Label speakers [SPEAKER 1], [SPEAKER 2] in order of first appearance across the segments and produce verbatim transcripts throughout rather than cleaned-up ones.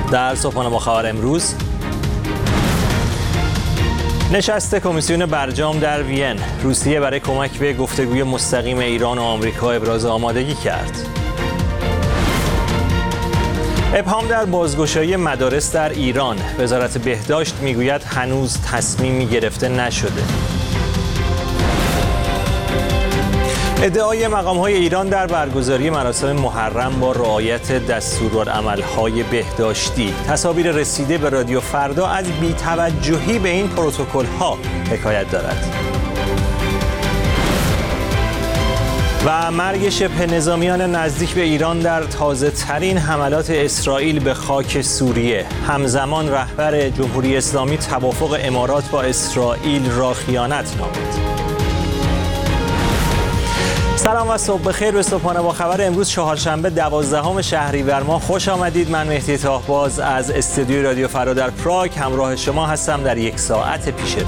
[SPEAKER 1] در صبحانه با خبر امروز، نشست کمیسیون برجام در وین، روسیه برای کمک به گفتگوی مستقیم ایران و آمریکا ابراز آمادگی کرد. ابهام در بازگشایی مدارس در ایران، وزارت بهداشت میگوید هنوز تصمیمی گرفته نشده. ادعای مقام‌های ایران در برگزاری مراسم محرم با رعایت دستورالعمل‌های بهداشتی. تصاویر رسیده به رادیو فردا از بی‌توجهی به این پروتکل‌ها حکایت دارد. و مرگ شبه نظامیان نزدیک به ایران در تازه‌ترین حملات اسرائیل به خاک سوریه. همزمان رهبر جمهوری اسلامی توافق امارات با اسرائیل را خیانت نامید. سلام و صبح بخیر به صبحانه با خبر امروز چهارشنبه دوازدهم شهریور ماه خوش آمدید. من مهدی طاهباز از استودیوی رادیو فردا در پراگ همراه شما هستم در یک ساعت پیش رو.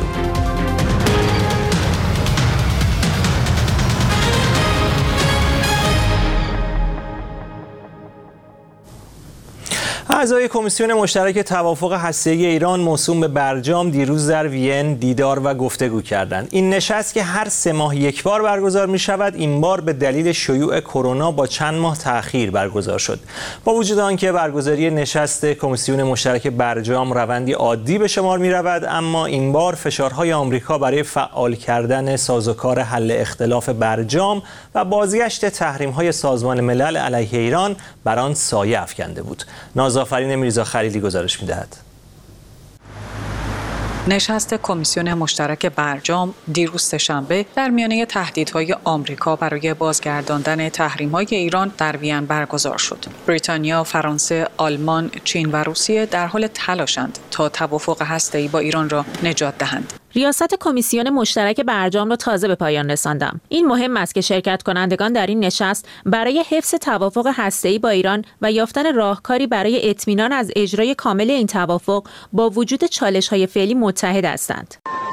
[SPEAKER 1] اعضای کمیسیون مشترک توافق هسته‌ای ایران موسوم به برجام دیروز در وین دیدار و گفتگو کردند. این نشست که هر سه ماه یک بار برگزار می شود، این بار به دلیل شیوع کرونا با چند ماه تأخیر برگزار شد. با وجود آنکه برگزاری نشست کمیسیون مشترک برجام روندی عادی به شمار می رود، اما این بار فشارهای آمریکا برای فعال کردن سازوکار حل اختلاف برجام و بازگشت تحریم‌های سازمان ملل علیه ایران بر آن سایه افکنده بود. آفرین میرزا خلیلی گزارش می‌دهد.
[SPEAKER 2] نشست کمیسیون مشترک برجام دیروز سه‌شنبه در میانه تهدیدهای آمریکا برای بازگرداندن تحریم‌های ایران در وین برگزار شد. بریتانیا، فرانسه، آلمان، چین و روسیه در حال تلاشند تا توافق هسته‌ای با ایران را نجات دهند.
[SPEAKER 3] ریاست کمیسیون مشترک برجام را تازه به پایان رساندم. این مهم است که شرکت کنندگان در این نشست برای حفظ توافق هسته‌ای با ایران و یافتن راهکاری برای اطمینان از اجرای کامل این توافق با وجود چالش‌های فعلی متحد هستند.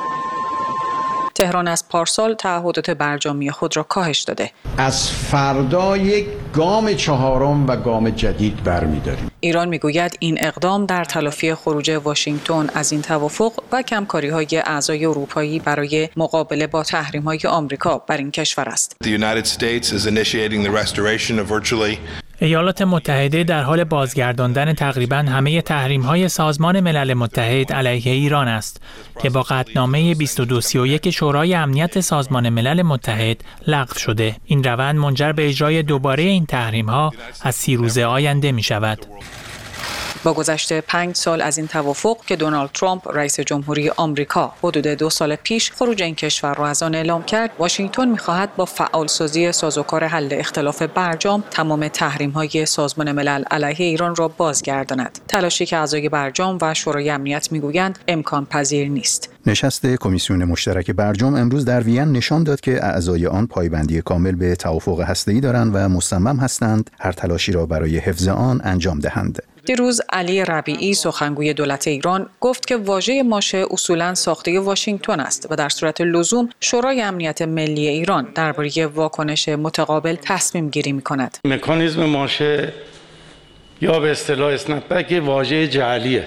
[SPEAKER 2] تهران از پارسال تعهدات برجامی خود را کاهش داده.
[SPEAKER 4] از فردا یک گام چهارم و گام جدید برمی‌داریم.
[SPEAKER 2] ایران میگوید این اقدام در تلافی خروج واشنگتن از این توافق و کمکاری‌های اعضای اروپایی برای مقابله با تحریم‌های آمریکا بر این کشور است.
[SPEAKER 5] The United States is initiating the restoration of virtually
[SPEAKER 6] ایالات متحده در حال بازگرداندن تقریباً همه تحریم‌های سازمان ملل متحد علیه ایران است که با قطعنامه بیست و دو سی و یک شورای امنیت سازمان ملل متحد لغو شده. این روند منجر به اجرای دوباره این تحریم‌ها از سی روز آینده می‌شود.
[SPEAKER 2] با گذشت پنج سال از این توافق که دونالد ترامپ رئیس جمهوری آمریکا حدود دو سال پیش خروج این کشور را از آن اعلام کرد، واشنگتن می‌خواهد با فعالسازی سازوکار حل اختلاف برجام تمام تحریم‌های سازمان ملل علیه ایران را بازگرداند. تلاشی که اعضای برجام و شورای امنیت می‌گویند امکان پذیر نیست.
[SPEAKER 7] نشست کمیسیون مشترک برجام امروز در وین نشان داد که اعضای آن پایبندی کامل به توافق هسته‌ای دارند و مصمم هستند هر تلاشی را برای حفظ آن انجام دهند.
[SPEAKER 2] دیروز علی ربیعی سخنگوی دولت ایران گفت که واژه ماشه اصولاً ساخته واشنگتن است و در صورت لزوم شورای امنیت ملی ایران درباره واکنش متقابل تصمیم گیری می‌کند.
[SPEAKER 8] مکانیزم ماشه یا به اصطلاح اسنپبک واژه جعلیه.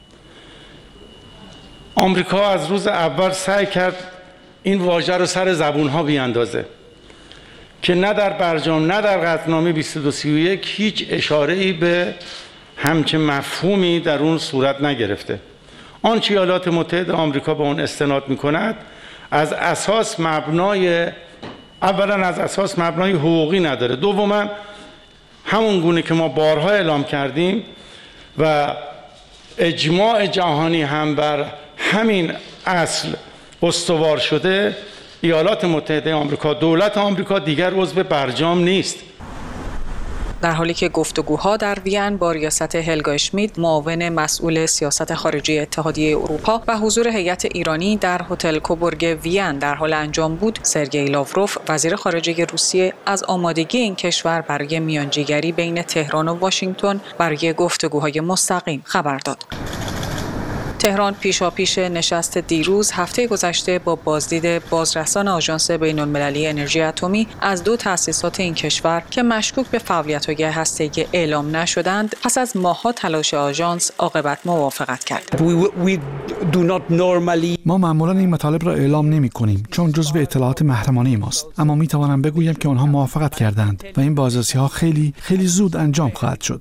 [SPEAKER 8] آمریکا از روز اول سعی کرد این واژه رو سر زبون‌ها بیاندازه که نه در برجام نه در قطعنامه بیست و دو سی و یک هیچ اشاره‌ای به همچه مفهومی در اون صورت نگرفته. آنچه ایالات متحده آمریکا به اون استناد می‌کند از اساس مبنای اولا از اساس مبنای حقوقی نداره، دوما همون گونه که ما بارها اعلام کردیم و اجماع جهانی هم بر همین اصل استوار شده، ایالات متحده آمریکا، دولت آمریکا دیگر عضو برجام نیست.
[SPEAKER 2] در حالی که گفتگوها در وین با ریاست هلگا اشمیت معاون مسئول سیاست خارجی اتحادیه اروپا و حضور هیئت ایرانی در هتل کوبورگ وین در حال انجام بود، سرگئی لاوروف وزیر خارجه روسیه از آمادگی این کشور برای میانجیگری بین تهران و واشنگتن برای گفتگوهای مستقیم خبر داد. تهران پیشاپیش نشست دیروز هفته گذشته با بازدید بازرسان آژانس بین‌المللی انرژی اتمی از دو تأسیسات این کشور که مشکوک به فعالیت‌های هسته‌ای اعلام نشدند، پس از ماه‌ها تلاش آژانس عاقبت موافقت کرد.
[SPEAKER 9] ما معمولاً این مطالب را اعلام نمی‌کنیم چون جزو اطلاعات محرمانه ماست، اما می‌توانم بگویم که آنها موافقت کردند و این بازرسی‌ها خیلی خیلی زود انجام خواهد شد.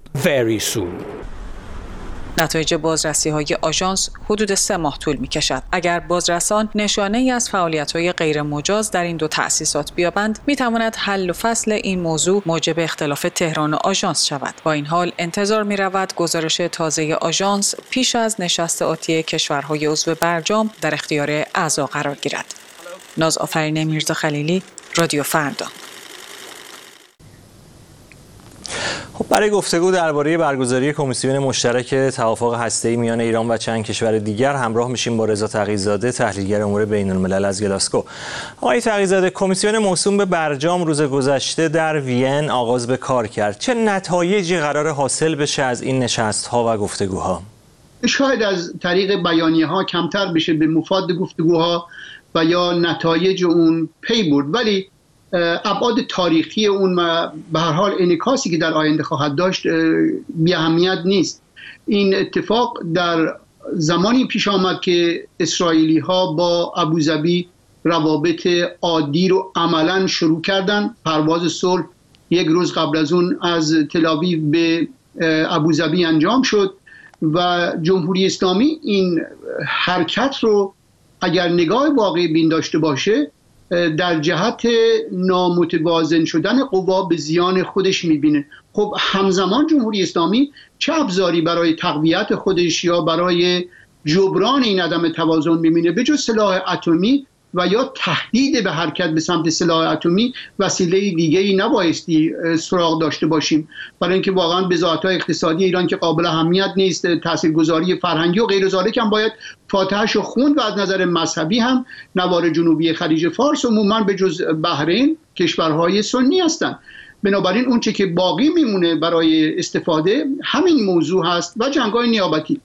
[SPEAKER 2] نتایج بازرسی‌های آژانس حدود سه ماه طول می‌کشد. اگر بازرسان نشانه‌ای از فعالیت‌های غیرمجاز در این دو تأسیسات بیابند، می‌تواند حل و فصل این موضوع موجب اختلاف تهران و آژانس شود. با این حال انتظار می‌رود گزارش تازه آژانس پیش از نشست آتی کشورهای عضو برجام در اختیار اعضا قرار گیرد. ناز آفرین میرزا خلیلی، رادیو فردا.
[SPEAKER 1] خب برای گفتگو درباره برگزاری کمیسیون مشترک توافق هسته‌ای میان ایران و چند کشور دیگر همراه میشیم با رضا تقی‌زاده، تحلیلگر امور بین‌الملل از گلاسکو. آقای تقی‌زاده، کمیسیون موسوم به برجام روز گذشته در وین آغاز به کار کرد. چه نتایجی قرار حاصل بشه از این نشست‌ها و گفتگوها؟
[SPEAKER 10] شاید از طریق بیانیه‌ها کمتر بشه به مفاد گفتگوها و یا نتایج اون پی برد، ولی ابعاد تاریخی اون و به هر حال انعکاسی که در آینده خواهد داشت بی اهمیت نیست. این اتفاق در زمانی پیش آمد که اسرائیلی ها با ابوظبی روابط عادی رو عملا شروع کردن. پرواز صلح یک روز قبل از اون از تل آویو به ابوظبی انجام شد و جمهوری اسلامی این حرکت رو اگر نگاه واقعی بین داشته باشه در جهت نامتوازن شدن قوا به زیان خودش میبینه. خب همزمان جمهوری اسلامی چه ابزاری برای تقویت خودش یا برای جبران این عدم توازن میبینه؟ به جز سلاح اتمی و یا تهدید به حرکت به سمت سلاح اتمی وسیله دیگه‌ای نبایستی سراغ داشته باشیم، برای اینکه واقعا بضاعت‌های اقتصادی ایران که قابل اهمیت نیست، تاثیرگذاری فرهنگی و غیر ذالک هم باید فاتحه‌شو خوند و از نظر مذهبی هم نوار جنوبی خلیج فارس عموما به جز بحرین کشورهای سنی هستند. بنابراین اون چه که باقی میمونه برای استفاده همین موضوع هست و جنگ‌های نیابتی.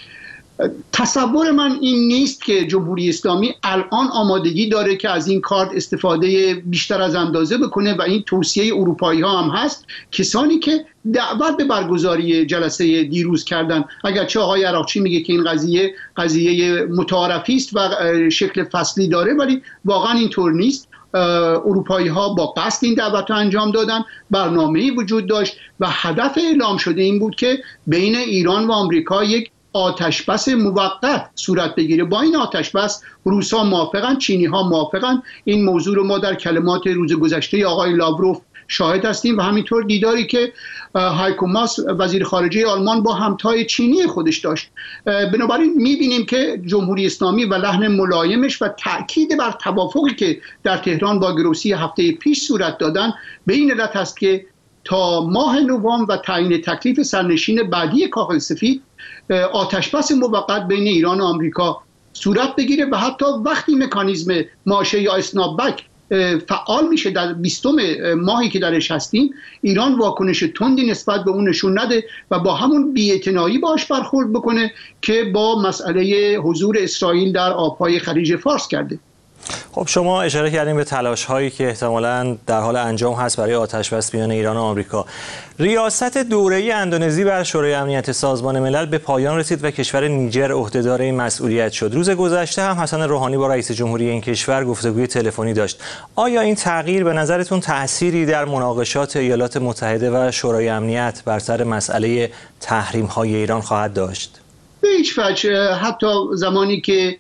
[SPEAKER 10] تصور من این نیست که جمهوری اسلامی الان آمادگی داره که از این کارت استفاده بیشتر از اندازه بکنه و این توصیه اروپایی ها هم هست. کسانی که دعوت به برگزاری جلسه دیروز کردن، اگرچه آقای عراقچی میگه که این قضیه قضیه متعارفی است و شکل فصلی داره، ولی واقعا اینطور نیست. اروپایی ها با قصد این دعوت رو انجام دادن، برنامه‌ای وجود داشت و هدف اعلام شده این بود که بین ایران و آمریکا یک آتشبس موقت صورت بگیره. با این آتشبس روس‌ها موافقن، چینی‌ها موافقن. این موضوع رو ما در کلمات روز گذشته آقای لاوروف شاهد هستیم و همینطور دیداری که هایکو ماس وزیر خارجه آلمان با همتای چینی خودش داشت. بنابراین می‌بینیم که جمهوری اسلامی و لحن ملایمش و تأکید بر توافقی که در تهران با گروسی هفته پیش صورت دادن به این علت است که تا ماه نوامبر و تعیین تکلیف سرنشین بعدی کاخ سفید آتشبس موقت بین ایران و آمریکا صورت بگیره و حتی وقتی مکانیزم ماشه یا اسنابک فعال میشه در بیستم ماهی که درش هستیم، ایران واکنش تندی نسبت به اون نشون نده و با همون بی‌اعتنایی باش برخورد بکنه که با مسئله حضور اسرائیل در آبهای خلیج فارس کرده.
[SPEAKER 1] خب شما اشاره کردیم به تلاش هایی که احتمالاً در حال انجام هست برای آتشبس میان ایران و آمریکا. ریاست دوره‌ای اندونزی بر شورای امنیت سازمان ملل به پایان رسید و کشور نیجر عهدهدار این مسئولیت شد. روز گذشته هم حسن روحانی با رئیس جمهوری این کشور گفتگوی تلفنی داشت. آیا این تغییر به نظرتون تأثیری در مناقشات ایالات متحده و شورای امنیت بر سر مسئله تحریم‌های ایران خواهد داشت؟
[SPEAKER 10] به هیچ وجه. حتی زمانی که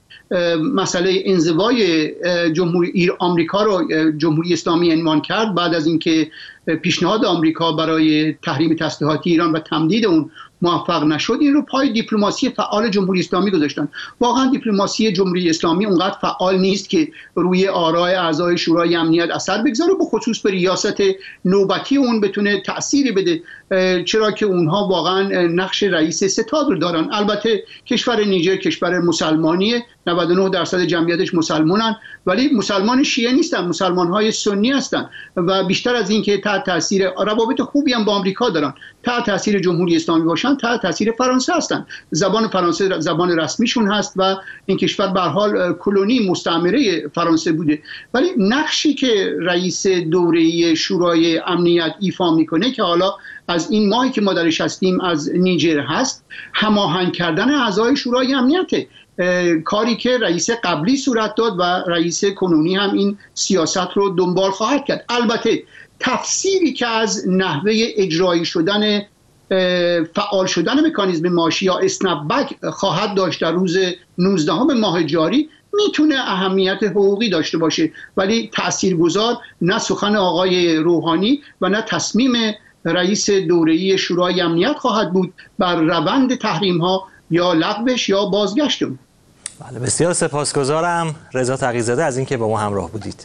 [SPEAKER 10] مسئله انزوای جمهوری آمریکا رو جمهوری اسلامی عنوان کرد، بعد از اینکه پیشنهاد آمریکا برای تحریم تسلیحاتی ایران و تمدید اون موفق نشد، این رو پای دیپلماسی فعال جمهوری اسلامی گذاشتن. واقعا دیپلماسی جمهوری اسلامی اونقدر فعال نیست که روی آرای اعضای شورای امنیت اثر بگذاره، به خصوص به ریاست نوبتی اون بتونه تأثیری بده، چرا که اونها واقعا نقش رئیس ستاد رو دارن. البته کشور نیجر کشور مسلمانیه نود و نه درصد جمعیتش مسلمانن، ولی مسلمان شیعه نیستن، مسلمان‌های سنی هستن و بیشتر از این که تحت تاثیر روابط خوبی هم با آمریکا دارن، تحت تاثیر جمهوری اسلامی باشن، تحت تاثیر فرانسه هستن. زبان فرانسه زبان رسمیشون هست و این کشور به هر حال کلونی مستعمره فرانسه بوده. ولی نقشی که رئیس دوره‌ای شورای امنیت ایفا میکنه که حالا از این ماهی که ما درش هستیم از نیجر هست، هماهنگ کردن اعضای شورای امنیته، کاری که رئیس قبلی صورت داد و رئیس کنونی هم این سیاست رو دنبال خواهد کرد. البته تفسیری که از نحوه اجرایی شدن فعال شدن مکانیزم ماشی یا اسنپ بک خواهد داشت در روز نوزدهم ماه جاری میتونه اهمیت حقوقی داشته باشه، ولی تاثیرگذار نه سخن آقای روحانی و نه تصمیم رئیس دوره‌ای شورای امنیت خواهد بود بر روند تحریم ها یا لغوش یا بازگشت اون.
[SPEAKER 1] بله، بسیار سپاسگزارم رضا تقی‌زاده از اینکه با ما همراه بودید.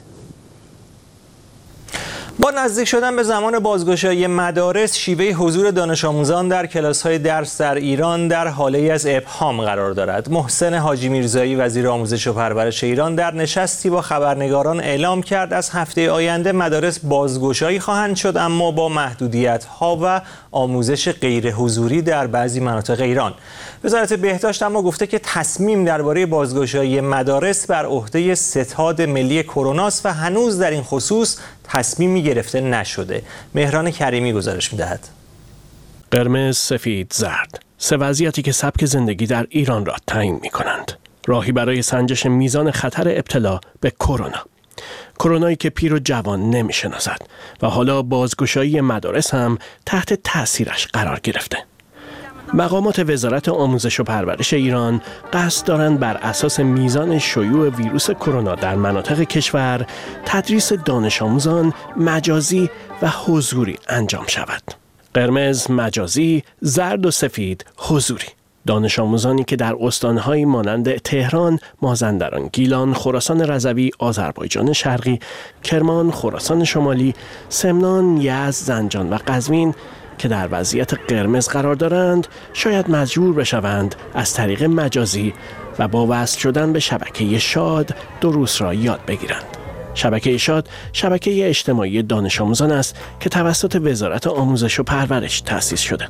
[SPEAKER 1] با نزدیک شدن به زمان بازگشایی مدارس، شیوه حضور دانش آموزان در کلاس‌های درس در ایران در حاله‌ای از ابهام قرار دارد. محسن حاجی میرزایی وزیر آموزش و پرورش ایران در نشستی با خبرنگاران اعلام کرد از هفته آینده مدارس بازگشایی خواهند شد، اما با محدودیت‌ها و آموزش غیر حضوری در بعضی مناطق ایران. وزارت بهداشت اما گفته که تصمیم درباره بازگشایی مدارس بر عهده ستاد ملی کرونا است و هنوز در این خصوص تصمیمی گرفته نشده. مهران کریمی گزارش می‌دهد.
[SPEAKER 11] قرمز، سفید، زرد، سه وضعیتی که سبک زندگی در ایران را تعیین می‌کنند. راهی برای سنجش میزان خطر ابتلا به کرونا. کرونایی که پیر و جوان نمی‌شناسد و حالا بازگشایی مدارس هم تحت تأثیرش قرار گرفته. مقامات وزارت آموزش و پرورش ایران قصد دارند بر اساس میزان شیوع ویروس کرونا در مناطق کشور تدریس دانش آموزان مجازی و حضوری انجام شود. قرمز مجازی، زرد و سفید حضوری. دانش آموزانی که در استان‌هایی مانند تهران، مازندران، گیلان، خراسان رضوی، آذربایجان شرقی، کرمان، خراسان شمالی، سمنان، یزد، زنجان و قزوین که در وضعیت قرمز قرار دارند شاید مجبور بشوند از طریق مجازی و با وصل شدن به شبکه شاد دروس را یاد بگیرند. شبکه شاد شبکه اجتماعی دانش آموزان است که توسط وزارت آموزش و پرورش تأسیس شده.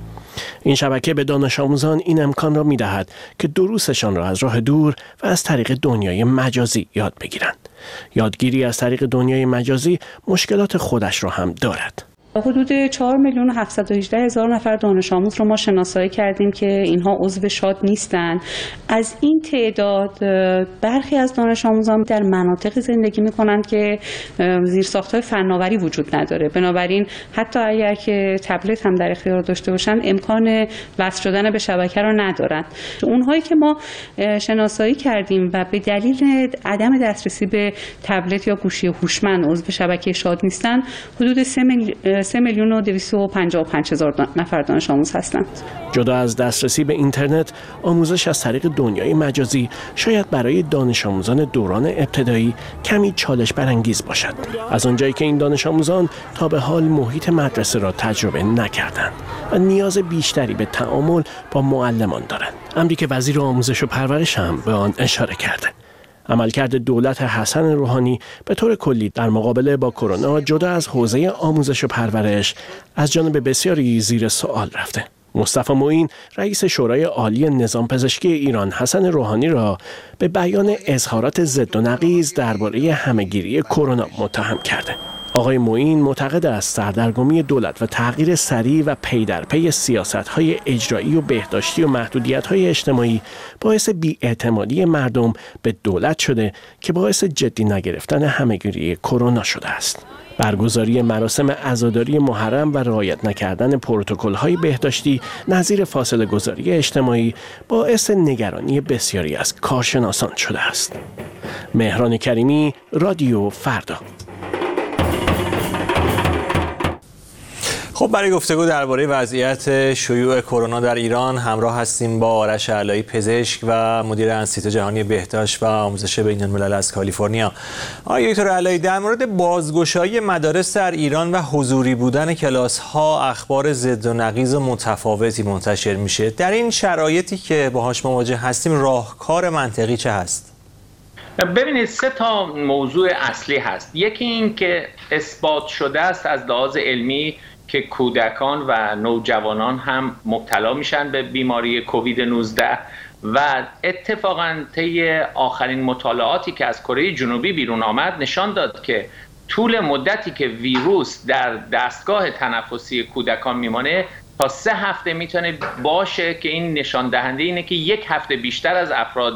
[SPEAKER 11] این شبکه به دانش آموزان این امکان را می دهد که دروسشان را از راه دور و از طریق دنیای مجازی یاد بگیرند. یادگیری از طریق دنیای مجازی مشکلات خودش را هم دارد.
[SPEAKER 12] حدود چهار میلیون و هفتصد و هجده هزار نفر دانش آموز رو ما شناسایی کردیم که اینها عضو شاد نیستند. از این تعداد برخی از دانش آموزان در مناطق زندگی می‌کنند که زیرساخت‌های فناوری وجود نداره. بنابراین حتی اگر که تبلت هم در اختیار داشته باشند امکان وصل شدن به شبکه را ندارند. اونهایی که ما شناسایی کردیم و به دلیل عدم دسترسی به تبلت یا گوشی هوشمند عضو شبکه شاد نیستند، حدود سه میلیون سه میلیون و دویست و پنجاه و پنج هزار نفر دانش آموز هستند.
[SPEAKER 11] جدا از دسترسی به اینترنت، آموزش از طریق دنیای مجازی شاید برای دانش آموزان دوران ابتدایی کمی چالش برانگیز باشد. از آنجایی که این دانش آموزان تا به حال محیط مدرسه را تجربه نکردند و نیاز بیشتری به تعامل با معلمان دارند. امری که وزیر آموزش و پرورش هم به آن اشاره کرده. عملکرد دولت حسن روحانی به طور کلی در مقابله با کرونا جدا از حوزه آموزش و پرورش از جانب بسیاری زیر سوال رفته. مصطفی معین رئیس شورای عالی نظام پزشکی ایران حسن روحانی را به بیان اظهارات ضد و نقیض درباره همه‌گیری کرونا متهم کرده. آقای معین معتقد است سردرگمی دولت و تغییر سریع و پی در پی سیاست‌های اجرایی و بهداشتی و محدودیت‌های اجتماعی باعث بی‌اعتمادی مردم به دولت شده که باعث جدی نگرفتن همه‌گیری کرونا شده است. برگزاری مراسم عزاداری محرم و رعایت نکردن پروتکل‌های بهداشتی نظیر فاصله گذاری اجتماعی باعث نگرانی بسیاری از کارشناسان شده است. مهران کریمی، رادیو فردا.
[SPEAKER 1] خب برای گفتگو درباره وضعیت شیوع کرونا در ایران همراه هستیم با آرش علایی، پزشک و مدیر انستیتو جهانی بهداشت و آموزش بین‌الملل از کالیفرنیا. آقای دکتر علایی، در مورد بازگشایی مدارس در ایران و حضوری بودن کلاس‌ها اخبار ضد و نقیض و متفاوتی منتشر میشه. در این شرایطی که باهاش مواجه هستیم راهکار منطقی چه هست؟
[SPEAKER 13] ببینید، سه تا موضوع اصلی هست. یکی این که اثبات شده است از لحاظ علمی که کودکان و نوجوانان هم مبتلا میشن به بیماری کووید نوزده و اتفاقاً طی آخرین مطالعاتی که از کره جنوبی بیرون آمد نشان داد که طول مدتی که ویروس در دستگاه تنفسی کودکان میمانه تا سه هفته میتونه باشه که این نشان دهنده اینه که یک هفته بیشتر از افراد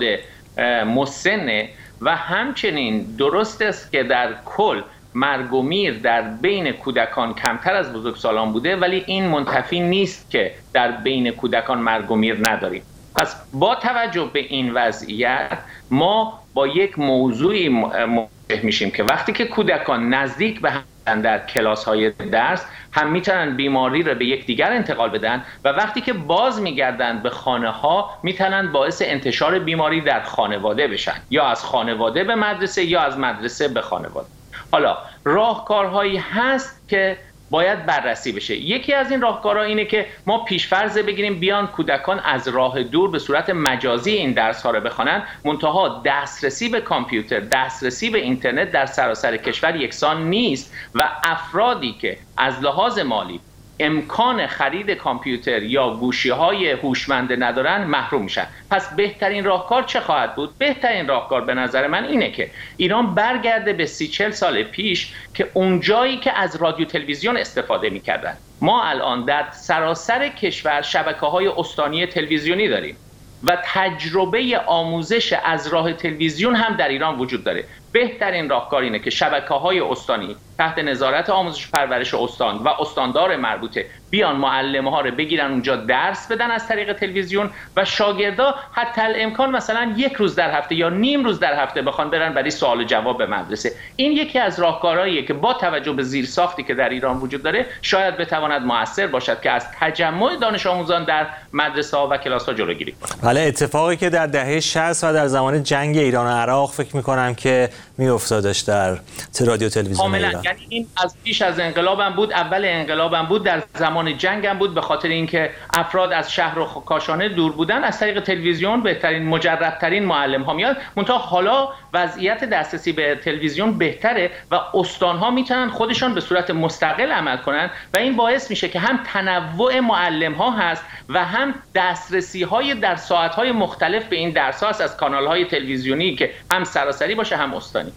[SPEAKER 13] مسنه و همچنین درست است که در کل مرگ و میر در بین کودکان کمتر از بزرگسالان بوده، ولی این منتفی نیست که در بین کودکان مرگ و میر نداریم. پس با توجه به این وضعیت ما با یک موضوعی مواجه میشیم که وقتی که کودکان نزدیک به هم در کلاس های درس هم میتونن بیماری رو به یکدیگر انتقال بدن و وقتی که باز میگردن به خانه ها میتونن باعث انتشار بیماری در خانواده بشن، یا از خانواده به مدرسه یا از مدرسه به خانواده. حالا راهکارهایی هست که باید بررسی بشه. یکی از این راهکارها اینه که ما پیشفرض بگیریم بیان کودکان از راه دور به صورت مجازی این درس ها رو بخوانن، منتها دسترسی به کامپیوتر، دسترسی به اینترنت در سراسر کشور یکسان نیست و افرادی که از لحاظ مالی امکان خرید کامپیوتر یا گوشی‌های هوشمند ندارن محروم میشن. پس بهترین راهکار چه خواهد بود؟ بهترین راهکار به نظر من اینه که ایران برگرده به سی چل سال پیش که اون جایی که از رادیو تلویزیون استفاده میکردن. ما الان در سراسر کشور شبکه‌های استانی تلویزیونی داریم و تجربه آموزش از راه تلویزیون هم در ایران وجود داره. بهترین راهکار اینه که شبکه‌های استانی تحت نظارت آموزش پرورش استان و استاندار مربوطه بیان معلم‌ها رو بگیرن اونجا درس بدن از طریق تلویزیون و شاگردا حتی الامکان مثلا یک روز در هفته یا نیم روز در هفته بخوان برن برای سوال و جواب به مدرسه. این یکی از راهکارهاییه که با توجه به زیرساختی که در ایران وجود داره شاید بتواند موثر باشد که از تجمع دانش آموزان در مدرسه‌ها و کلاس‌ها جلوگیری کنه.
[SPEAKER 1] بله، اتفاقی که در دهه شصت و در زمان جنگ ایران و عراق فکر می‌کنم که میافتادش در رادیو تلویزیون ایران.
[SPEAKER 13] یعنی این از پیش از انقلابم بود، اول انقلابم بود، در زمان جنگم بود، به خاطر اینکه افراد از شهر و کاشانه دور بودن از طریق تلویزیون بهترین مجربترین معلم ها میاد. منتها حالا وضعیت دسترسی به تلویزیون بهتره و استان ها میتونن خودشان به صورت مستقل عمل کنن و این باعث میشه که هم تنوع معلم ها هست و هم دسترسی های در ساعت های مختلف به این درس ها هست از کانال های تلویزیونی که هم سراسری باشه هم استانی.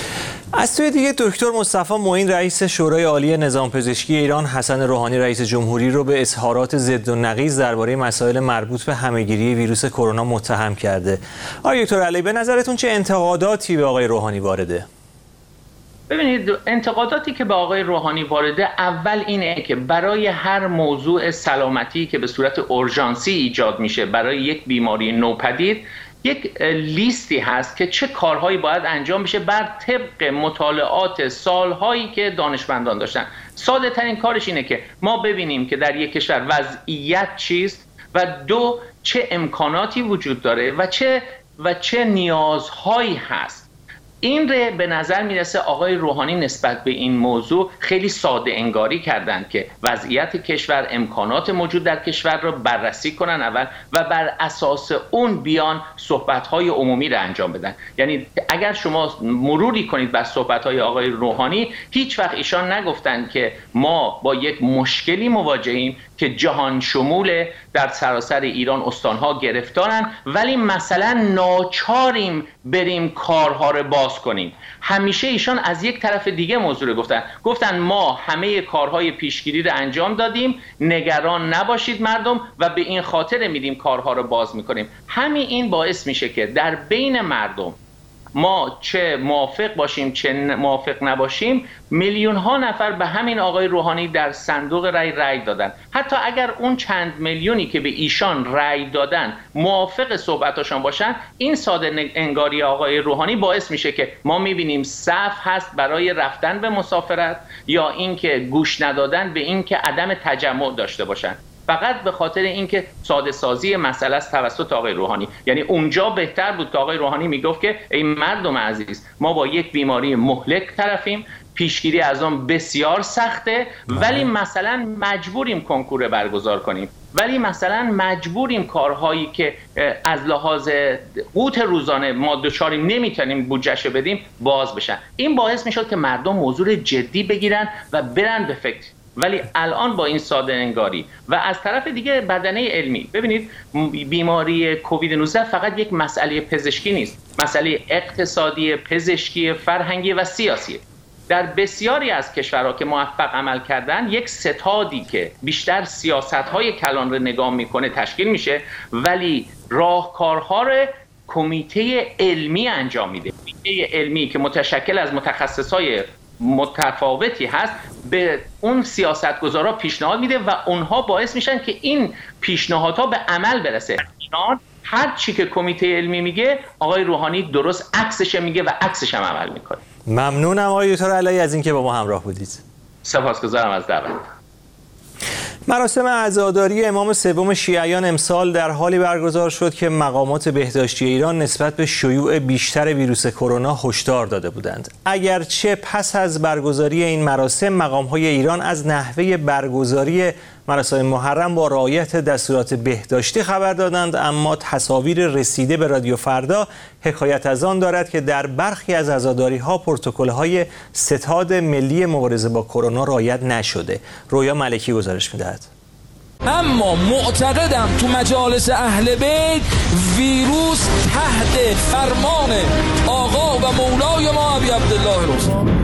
[SPEAKER 1] از سوی دیگه دکتر مصطفی معین رئیس شورای عالی نظام پزشکی ایران، حسن روحانی رئیس جمهوری رو به اظهارات ضد و نقیض درباره مسائل مربوط به همهگیری ویروس کرونا متهم کرده. آقای دکتر علایی، به نظرتون چه انتقاداتی به آقای روحانی وارده؟
[SPEAKER 13] ببینید، انتقاداتی که به آقای روحانی وارده اول اینه که برای هر موضوع سلامتی که به صورت اورژانسی ایجاد میشه برای یک بیماری نوپدید یک لیستی هست که چه کارهایی باید انجام بشه بر طبق مطالعات سالهایی که دانشمندان داشتن. ساده ترین کارش اینه که ما ببینیم که در یک کشور وضعیت چیست و دو چه امکاناتی وجود داره و چه و چه نیازهایی هست. این رو به نظر میرسه آقای روحانی نسبت به این موضوع خیلی ساده انگاری کردند که وضعیت کشور، امکانات موجود در کشور رو بررسی کنن اول و بر اساس اون بیان صحبت‌های عمومی رو انجام بدن. یعنی اگر شما مروری کنید بر صحبت‌های آقای روحانی، هیچ وقت ایشان نگفتن که ما با یک مشکلی مواجهیم که جهان شمول در سراسر ایران استانها گرفتارن ولی مثلا ناچاریم بریم کارها رو باز کنیم. همیشه ایشان از یک طرف دیگه موضوع رو گفتن گفتن ما همه کارهای پیشگیری رو انجام دادیم، نگران نباشید مردم و به این خاطر میدیم کارها رو باز میکنیم. همین این باعث میشه که در بین مردم ما چه موافق باشیم چه موافق نباشیم میلیون ها نفر به همین آقای روحانی در صندوق رای رای دادن. حتی اگر اون چند میلیونی که به ایشان رای دادن موافق صحبتاشان باشن، این ساده انگاری آقای روحانی باعث میشه که ما میبینیم صف هست برای رفتن به مسافرت یا اینکه گوش ندادن به اینکه عدم تجمع داشته باشن، فقط به خاطر اینکه ساده سازی مسئله است توسط آقای روحانی. یعنی اونجا بهتر بود که آقای روحانی میگفت که ای مردم عزیز، ما با یک بیماری مهلک طرفیم، پیشگیری از آن بسیار سخته، ولی مثلا مجبوریم کنکور برگزار کنیم، ولی مثلا مجبوریم کارهایی که از لحاظ قوت روزانه ما دچاریم نمیتونیم بودجه‌شو بدیم باز بشن. این باعث میشد که مردم موضوع جدی بگیرن و برن به فکر. ولی الان با این ساده انگاری و از طرف دیگه بدنه علمی، ببینید بیماری کووید نوزده فقط یک مسئله پزشکی نیست، مسئله اقتصادی، پزشکی، فرهنگی و سیاسی. در بسیاری از کشورها که موفق عمل کردن، یک ستادی که بیشتر سیاست‌های کلان رو نگاه میکنه تشکیل میشه، ولی راهکارها رو کمیته علمی انجام میده. کمیته علمی که متشکل از متخصصای متفاوتی هست به اون سیاستگزارا پیشنهاد میده و اونها باعث میشن که این پیشنهادها به عمل برسه. هر چی که کمیته علمی میگه آقای روحانی درست عکسش میگه و عکسش هم عمل میکنه.
[SPEAKER 1] ممنونم آقای دکتر علایی از اینکه با ما همراه بودید.
[SPEAKER 13] سپاسگزارم از دعوت.
[SPEAKER 1] مراسم عزاداری امام سوم شیعیان امسال در حالی برگزار شد که مقامات بهداشتی ایران نسبت به شیوع بیشتر ویروس کرونا هشدار داده بودند. اگرچه پس از برگزاری این مراسم مقام‌های ایران از نحوه برگزاری مراسم محرم با رعایت دستورات بهداشتی خبر دادند، اما تصاویر رسیده به رادیو فردا حکایت از آن دارد که در برخی از عزاداری‌ها پروتکل‌های ستاد ملی مبارزه با کرونا رعایت نشده. رویا ملکی گزارش می‌دهد.
[SPEAKER 14] اما معتقدم تو مجالس اهل بیت ویروس تحت فرمان آقا و مولای ما ابی عبدالله رضا.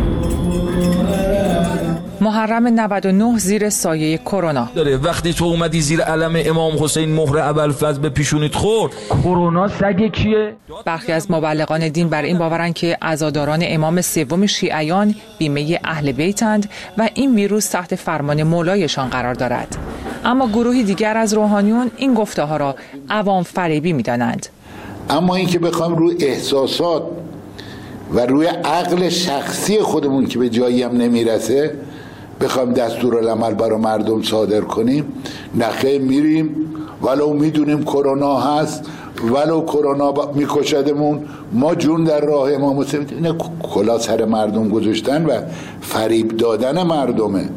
[SPEAKER 2] محرم نود و نه زیر سایه کرونا
[SPEAKER 14] داره. وقتی تو اومدی زیر علم امام حسین مهر ابوالفضل به پیشونیت خورد، کرونا سگ کیه؟
[SPEAKER 2] برخی از مبلغان دین بر این باورند که عزاداران امام سوم شیعیان بیمه اهل بیتند و این ویروس تحت فرمان مولایشان قرار دارد. اما گروهی دیگر از روحانیون این گفته ها را عوام فریبی می‌دانند.
[SPEAKER 15] اما اینکه بخوام روی احساسات و روی عقل شخصی خودمون که به جایی هم نمیرسه بخوام دستورالعمل برای مردم صادر کنیم، نخیر میریم ولو میدونیم کرونا هست، ولو کرونا میکشدمون، ما جون در راه امام حسین. اینه کلا سر مردم گذاشتن و فریب دادن مردمه.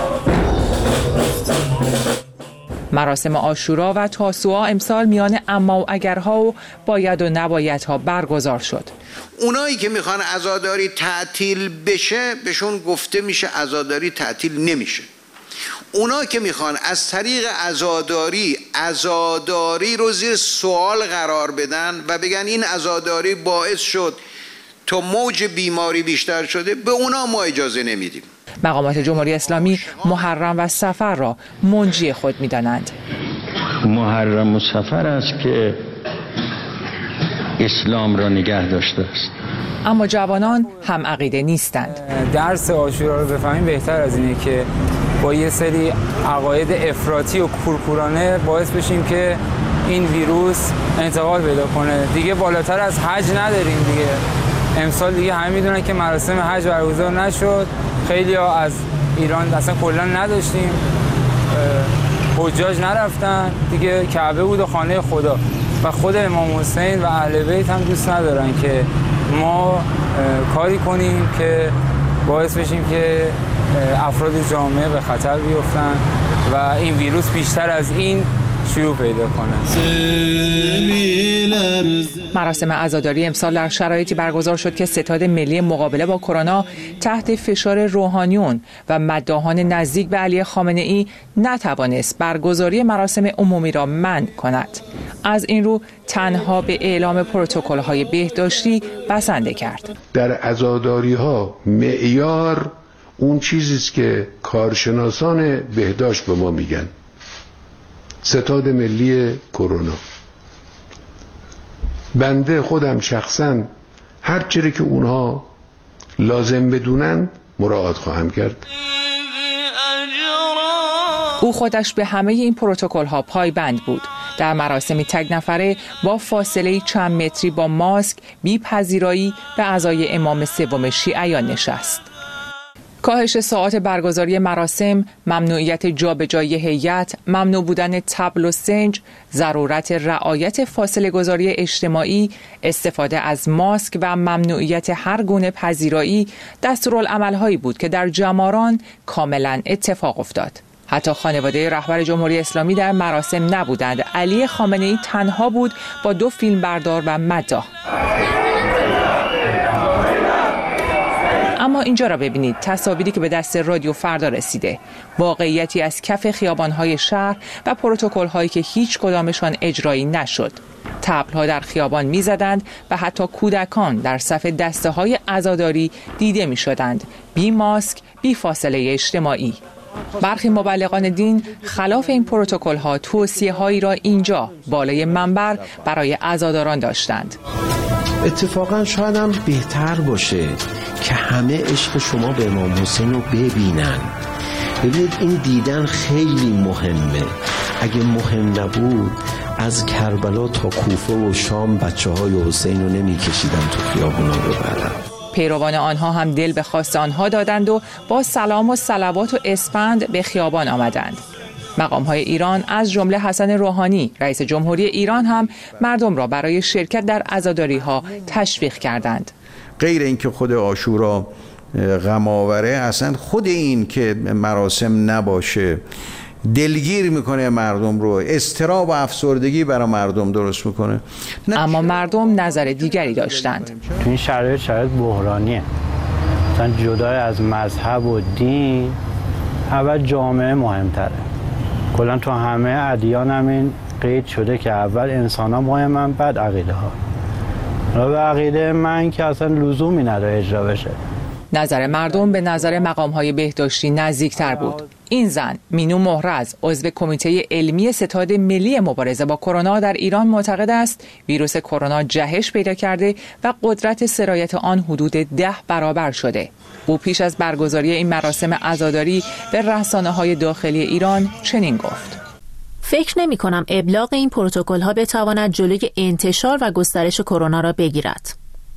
[SPEAKER 2] مراسم عاشورا و تاسوعا امسال میان اما و اگرها و باید و نبایدها برگزار شد.
[SPEAKER 16] اونایی که میخوان عزاداری تعطیل بشه بهشون گفته میشه عزاداری تعطیل نمیشه. اونا که میخوان از طریق عزاداری عزاداری رو زیر سوال قرار بدن و بگن این عزاداری باعث شد تا موج بیماری بیشتر شده، به اونا ما اجازه نمیدیم.
[SPEAKER 2] مقامات جمهوری اسلامی محرم و سفر را منجی خود می‌دانند.
[SPEAKER 17] محرم و سفر است که اسلام را نگه داشته است.
[SPEAKER 2] اما جوانان هم عقیده نیستند.
[SPEAKER 18] درس عاشورا رو بفهمیم بهتر از اینه که با یه سری عقاید افراطی و کورکورانه باعث بشیم که این ویروس انتقال پیدا کنه. دیگه بالاتر از حج نداریم دیگه. امسال دیگه همه میدونن که مراسم حج برگزار نشد. خیلی ها از ایران اصلا کلا نداشتیم، حجاج نرفتن دیگه، کعبه بود و خانه خدا. و خود امام حسین و اهل بیت هم دوست ندارن که ما کاری کنیم که باعث بشیم که افراد جامعه به خطر بیفتن و این ویروس بیشتر از این شیوع پیدا کنه.
[SPEAKER 2] مراسم عزاداری امسال در شرایطی برگزار شد که ستاد ملی مقابله با کرونا تحت فشار روحانیون و مداحان نزدیک به علی خامنه ای نتوانست برگزاری مراسم عمومی را منع کند. از این رو تنها به اعلام پروتکل‌های بهداشتی بسنده کرد.
[SPEAKER 19] در عزاداری‌ها معیار اون چیزی است که کارشناسان بهداشت به ما میگن، ستاد ملی کرونا. بنده خودم شخصا هر چیزی که اونها لازم بدونن مراعات خواهم کرد.
[SPEAKER 2] او خودش به همه این پروتکل ها پایبند بود. در مراسمی تک نفره با فاصله چند متری با ماسک بی پذیرایی به اعضای امام سوم شیعیان نشست. کاهش ساعات برگزاری مراسم، ممنوعیت جابجایی هیئت، ممنوع بودن طبل و سنج، ضرورت رعایت فاصله گذاری اجتماعی، استفاده از ماسک و ممنوعیت هر گونه پذیرایی دستورالعمل‌هایی بود که در جماران کاملا اتفاق افتاد. حتی خانواده رهبر جمهوری اسلامی در مراسم نبودند. علی خامنه‌ای تنها بود با دو فیلمبردار و مداح. اما اینجا را ببینید، تصاویری که به دست رادیو فردا رسیده، واقعیتی از کف خیابان‌های شهر و پروتکل‌هایی که هیچ کدامشان اجرایی نشد. طبل‌ها در خیابان می‌زدند و حتی کودکان در صف دسته‌های عزاداری دیده می‌شدند، بی ماسک، بی فاصله اجتماعی. برخی مبلغان دین خلاف این پروتکل‌ها توصیه‌هایی را اینجا بالای منبر برای عزاداران داشتند.
[SPEAKER 20] اتفاقا شاید هم بهتر باشه که همه عشق شما به امام حسین رو ببینن. ببینید این دیدن خیلی مهمه. اگه مهم نبود از کربلا تا کوفه و شام بچه های حسین رو نمی کشیدن تو خیابونا ببرن.
[SPEAKER 2] پیروان آنها هم دل به خواست آنها دادند و با سلام و صلوات و اسفند به خیابان آمدند. مقام‌های ایران از جمله حسن روحانی رئیس جمهوری ایران هم مردم را برای شرکت در عزاداری‌ها تشویق کردند.
[SPEAKER 4] غیر اینکه خود عاشورا غم آوره، اصلا خود این که مراسم نباشه دلگیر میکنه مردم رو، اضطراب و افسردگی برای مردم درست میکنه.
[SPEAKER 2] اما مردم نظر دیگری داشتند.
[SPEAKER 21] تو این شرایط شرایط بحرانیه، مثلا جدای از مذهب و دین اول جامعه مهمتره. کلا تو همه ادیان هم این قید شده که اول انسان ها مهمن، بعد عقیده ها. و به عقیده من که اصلا لزومی نداره اجرا بشه.
[SPEAKER 2] نظر مردم به نظر مقام‌های بهداشتی نزدیکتر بود. این زن مینو مهرز عضو کمیته علمی ستاد ملی مبارزه با کرونا در ایران معتقد است ویروس کرونا جهش پیدا کرده و قدرت سرایت آن حدود ده برابر شده. او پیش از برگزاری این مراسم عزاداری به رسانه‌های داخلی ایران چنین گفت:
[SPEAKER 3] فکر نمی کنم ابلاغ این پروتکل ها بتواند جلوی انتشار و گسترش کرونا را بگیرد.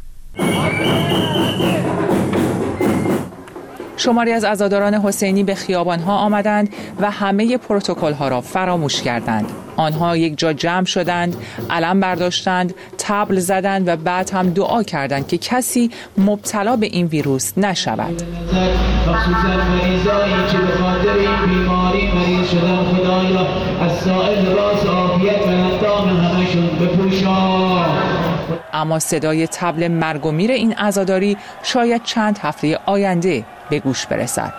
[SPEAKER 2] شماری از عزاداران حسینی به خیابان‌ها آمدند و همه پروتکل‌ها را فراموش کردند. آنها یک جا جمع شدند، علم برداشتند، طبل زدند و بعد هم دعا کردند که کسی مبتلا به این ویروس نشود.
[SPEAKER 22] مخصوصاً مریضایی که به خاطر این بیماری مریض شدن، خدایا از سائل راز عافیت و اندام همشون بپوشان.
[SPEAKER 2] اما صدای طبل مرگ و میر این عزاداری شاید چند هفته آینده به گوش برسد.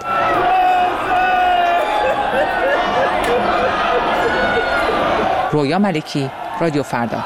[SPEAKER 2] رویا ملکی، رادیو فردا.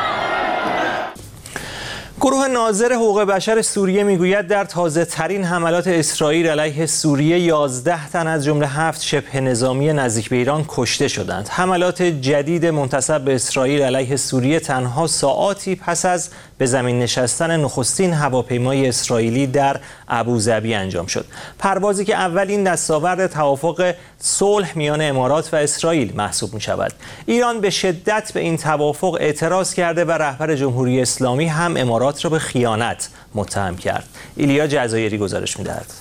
[SPEAKER 1] گروه ناظر حقوق بشر سوریه میگوید در تازه ترین حملات اسرائیل علیه سوریه یازده تن از جمله هفت شبه نظامی نزدیک به ایران کشته شدند. حملات جدید منتسب به اسرائیل علیه سوریه تنها ساعاتی پس از به زمین نشستن نخستین هواپیمای اسرائیلی در ابوظبی انجام شد. پروازی که اولین دستاورد توافق صلح میان امارات و اسرائیل محسوب می شود. ایران به شدت به این توافق اعتراض کرده و رهبر جمهوری اسلامی هم امارات را به خیانت متهم کرد. ایلیا جزایری گزارش می دهد.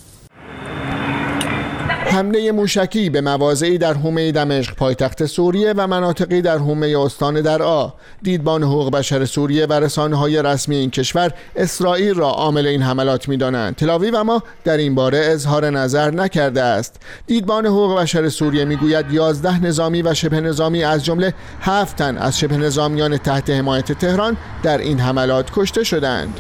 [SPEAKER 23] حمله موشکی به مواضعی در حومه دمشق پایتخت سوریه و مناطقی در حومه استان درعا. دیدبان حقوق بشر سوریه و رسانه‌های رسمی این کشور اسرائیل را عامل این حملات می‌دانند. تل‌آویو اما در این باره اظهار نظر نکرده است. دیدبان حقوق بشر سوریه میگوید یازده نظامی و شبه نظامی از جمله هفت تن از شبه نظامیان تحت حمایت تهران در این حملات کشته شدند.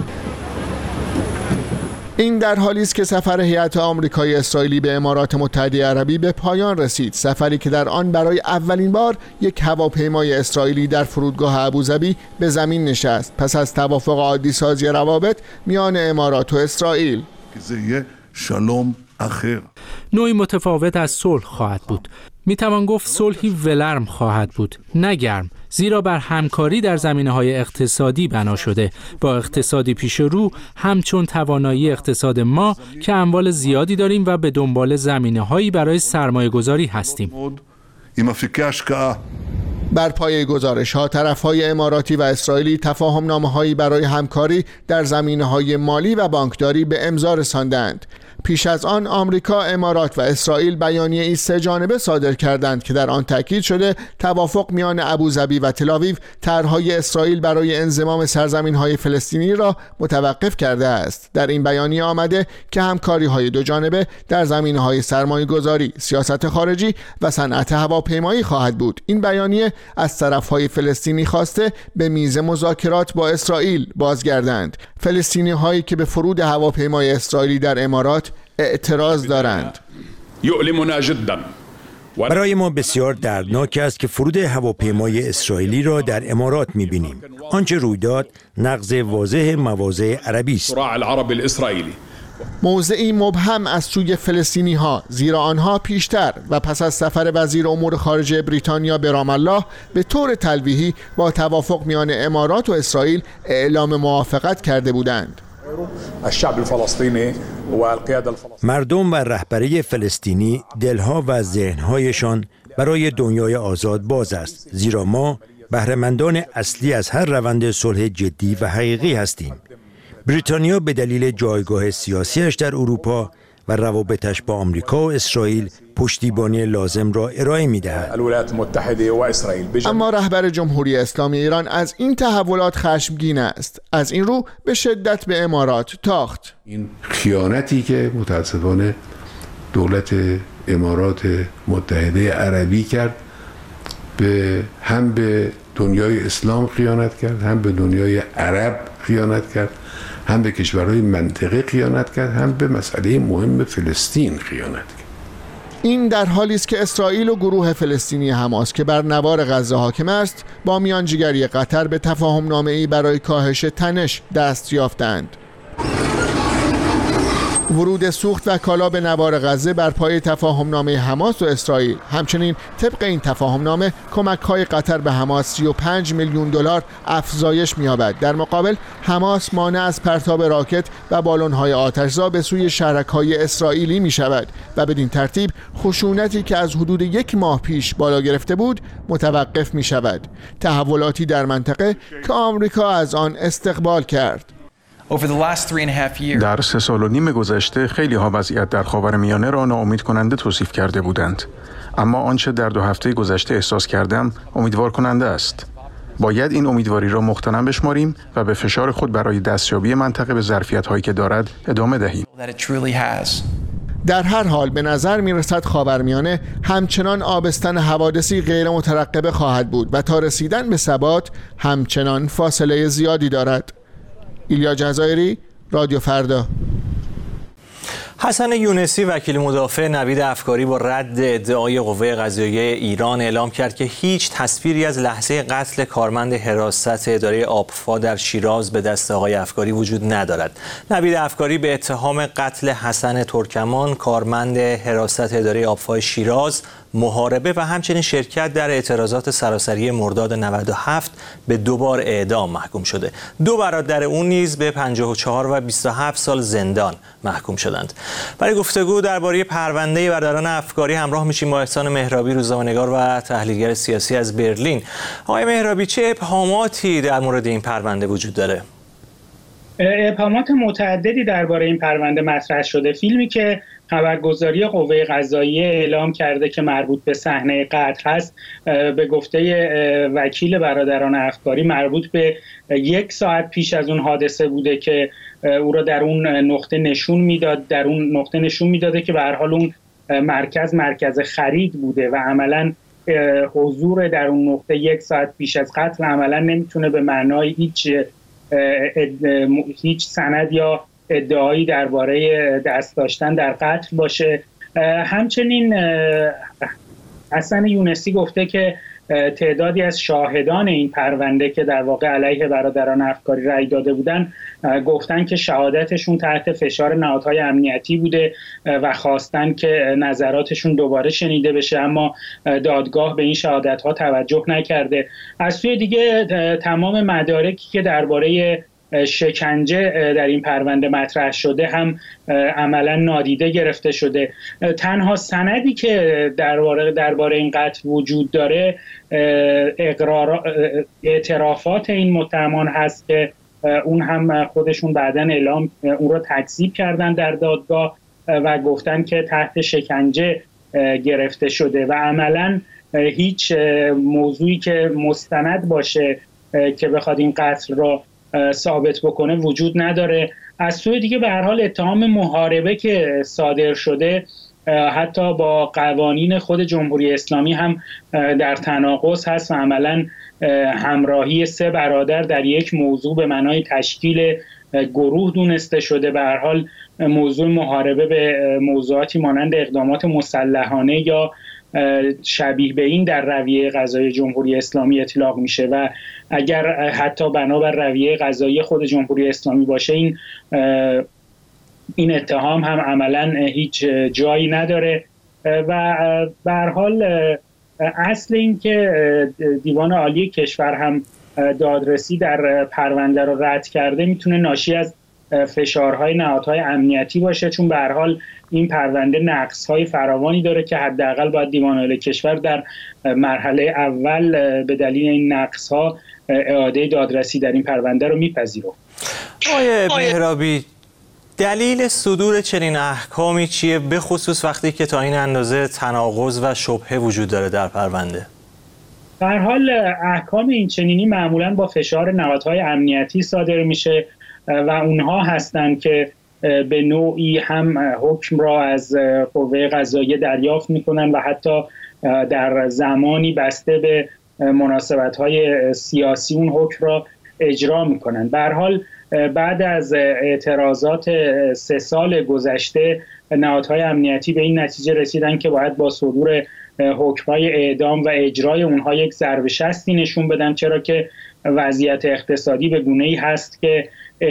[SPEAKER 23] این در حالی است که سفر هیئت آمریکایی اسرائیلی به امارات متحده عربی به پایان رسید، سفری که در آن برای اولین بار یک هواپیمای اسرائیلی در فرودگاه ابوظبی به زمین نشست پس از توافق عادی سازی روابط میان امارات و اسرائیل.
[SPEAKER 24] شلوم
[SPEAKER 5] نوعی متفاوت از صلح خواهد بود. می توان گفت صلحی ولرم خواهد بود، نه گرم، زیرا بر همکاری در زمینه‌های اقتصادی بنا شده، با اقتصادی پیش رو همچون توانایی اقتصاد ما که اموال زیادی داریم و به دنبال زمینه‌هایی برای سرمایه‌گذاری هستیم.
[SPEAKER 23] بر پایه گزارش‌ها طرف‌های اماراتی و اسرائیلی تفاهم‌نامه‌هایی برای همکاری در زمینه‌های مالی و بانکداری به امضا رساندند. پیش از آن آمریکا، امارات و اسرائیل بیانیه‌ای سه جانبه صادر کردند که در آن تاکید شده توافق میان ابوظبی و تل‌آویو طرح‌های اسرائیل برای انضمام سرزمین‌های فلسطینی را متوقف کرده است. در این بیانیه آمده که همکاری‌های دو جانبه در زمینه‌های سرمایه‌گذاری، سیاست خارجی و صنعت هواپیمایی خواهد بود. این بیانیه از طرف‌های فلسطینی خواسته به میز مذاکرات با اسرائیل بازگردند. فلسطینی‌هایی که به فرود هواپیمای اسرائیلی در امارات اعتراض دارند.
[SPEAKER 6] برای ما بسیار دردناک است که فرود هواپیمای اسرائیلی را در امارات می‌بینیم. آنچه روی داد نقض واضح مواضع عربی است.
[SPEAKER 23] موضعی مبهم از سوی فلسطینی ها، زیرا آنها پیشتر و پس از سفر وزیر امور خارجه بریتانیا به رام الله به طور تلویحی با توافق میان امارات و اسرائیل اعلام موافقت کرده بودند.
[SPEAKER 6] مردم و رهبری فلسطینی دلها و ذهنهایشان برای دنیای آزاد باز است، زیرا ما بهره‌مندان اصلی از هر روند صلح جدی و حقیقی هستیم. بریتانیا به دلیل جایگاه سیاسیش در اروپا و روابطش با آمریکا و اسرائیل پشتیبانی لازم را ارائه می‌دهد.
[SPEAKER 23] اما رهبر جمهوری اسلامی ایران از این تحولات خشمگین است. از این رو به شدت به امارات تاخت.
[SPEAKER 19] این خیانتی که متاسفانه دولت امارات متحده عربی کرد، به هم به دنیای اسلام خیانت کرد، هم به دنیای عرب خیانت کرد، هم به کشورهای منطقه خیانت کرد، هم به مسئله مهم فلسطین خیانت کرد.
[SPEAKER 23] این در حالی است که اسرائیل و گروه فلسطینی حماس که بر نوار غزه حاکم است، با میانجیگری قطر به تفاهم‌نامه‌ای برای کاهش تنش دست یافتند. ورود سوخت و کالا به نوار غزه بر پای تفاهم‌نامه حماس و اسرائیل. همچنین طبق این تفاهم‌نامه کمک‌های قطر به حماس سی و پنج میلیون دلار افزایش می‌یابد. در مقابل حماس مانع از پرتاب راکت و بالون‌های آتش‌زا به سوی شهرک‌های اسرائیلی می‌شود و بدین ترتیب خشونتی که از حدود یک ماه پیش بالا گرفته بود متوقف می‌شود. تحولاتی در منطقه که آمریکا از آن استقبال کرد.
[SPEAKER 7] در سه سال و نیم گذشته خیلی ها وضعیت در خاورمیانه را ناامید کننده توصیف کرده بودند، اما آنچه در دو هفته گذشته احساس کردم امیدوار کننده است. باید این امیدواری را مغتنم بشماریم و به فشار خود برای دستیابی منطقه به ظرفیت هایی که دارد ادامه دهیم.
[SPEAKER 23] در هر حال به نظر می رسد خاورمیانه همچنان آبستن حوادثی غیر مترقبه خواهد بود و تا رسیدن به ثبات همچنان فاصله زیادی دارد. ایلیا جزایری، رادیو فردا.
[SPEAKER 1] حسن یونسی وکیل مدافع نوید افکاری با رد ادعای قوه قضاییه ایران اعلام کرد که هیچ تصویری از لحظه قتل کارمند حراست اداره آبفا در شیراز به دست آقای افکاری وجود ندارد. نوید افکاری به اتهام قتل حسن ترکمان کارمند حراست اداره آبفا شیراز، محاربه و همچنین شرکت در اعتراضات سراسری مرداد نود و هفت به دو بار اعدام محکوم شده. دو برادر اون نیز به پنجاه و چهار و بیست و هفت سال زندان محکوم شدند. برای گفتگو درباره پرونده برادران افکاری همراه میشیم با احسان مهرابی، روزنامه‌نگار و تحلیلگر سیاسی از برلین. آقای مهرابی، چه ابهاماتی در مورد این پرونده وجود داره؟
[SPEAKER 24] ابهامات متعددی درباره این پرونده مطرح شده. فیلمی که خبرگزاری قوه قضاییه اعلام کرده که مربوط به صحنه قتل هست، به گفته وکیل برادران افکاری مربوط به یک ساعت پیش از اون حادثه بوده که او را در اون نقطه نشون میداد در اون نقطه نشون میداده که به هر حال اون مرکز مرکز خرید بوده و عملاً حضور در اون نقطه یک ساعت پیش از قتل عملاً نمیتونه به معنای هیچ هیچ سند یا ادعایی درباره دست داشتن در قتل باشه. همچنین حسن یونسی گفته که تعدادی از شاهدان این پرونده که در واقع علیه برادران افکاری رأی داده بودن گفتن که شهادتشون تحت فشار نهادهای امنیتی بوده و خواستن که نظراتشون دوباره شنیده بشه، اما دادگاه به این شهادت‌ها توجه نکرده. از سوی دیگه تمام مدارکی که درباره شکنجه در این پرونده مطرح شده هم عملا نادیده گرفته شده. تنها سندی که درباره درباره این قتل وجود داره اقرار اعترافات این متهمان هست که اون هم خودشون بعداً اعلام اون رو تکذیب کردن در دادگاه و گفتن که تحت شکنجه گرفته شده و عملا هیچ موضوعی که مستند باشه که بخواد این قتل رو ثابت بکنه وجود نداره. از سوی دیگه به هر حال اتهام محاربه که صادر شده حتی با قوانین خود جمهوری اسلامی هم در تناقض هست و عملاً همراهی سه برادر در یک موضوع به معنای تشکیل گروه دونسته شده. به هر حال موضوع محاربه به موضوعاتی مانند اقدامات مسلحانه یا شبیه به این در رویه قضایی جمهوری اسلامی اطلاق میشه و اگر حتی بنابر رویه قضایی خود جمهوری اسلامی باشه این این اتهام هم عملاً هیچ جایی نداره و به هر حال اصل این که دیوان عالی کشور هم دادرسی در پرونده رو رد کرده میتونه ناشی از فشارهای نهادهای امنیتی باشه، چون به هر حال این پرونده نقص‌های فراوانی داره که حداقل باید دیوان عالی کشور در مرحله اول به دلیل این نقص‌ها اعاده دادرسی در این پرونده رو میپذیره.
[SPEAKER 1] آقای مهرابی، دلیل صدور چنین احکامی چیه، به خصوص وقتی که تا این اندازه تناقض و شبهه وجود داره در پرونده؟
[SPEAKER 24] به هر حال احکام این چنینی معمولاً با فشار نهادهای امنیتی صادر میشه و اونها هستند که به نوعی هم حکم را از قوه قضاییه دریافت میکنن و حتی در زمانی بسته به مناسبت‌های سیاسی اون حکم را اجرا میکنن. به هر حال بعد از اعتراضات سه سال گذشته نهادهای امنیتی به این نتیجه رسیدن که باید با صدور حکم‌های اعدام و اجرای اونها یک ضرب شستی نشون بدن، چرا که وضعیت اقتصادی به گونه‌ای هست که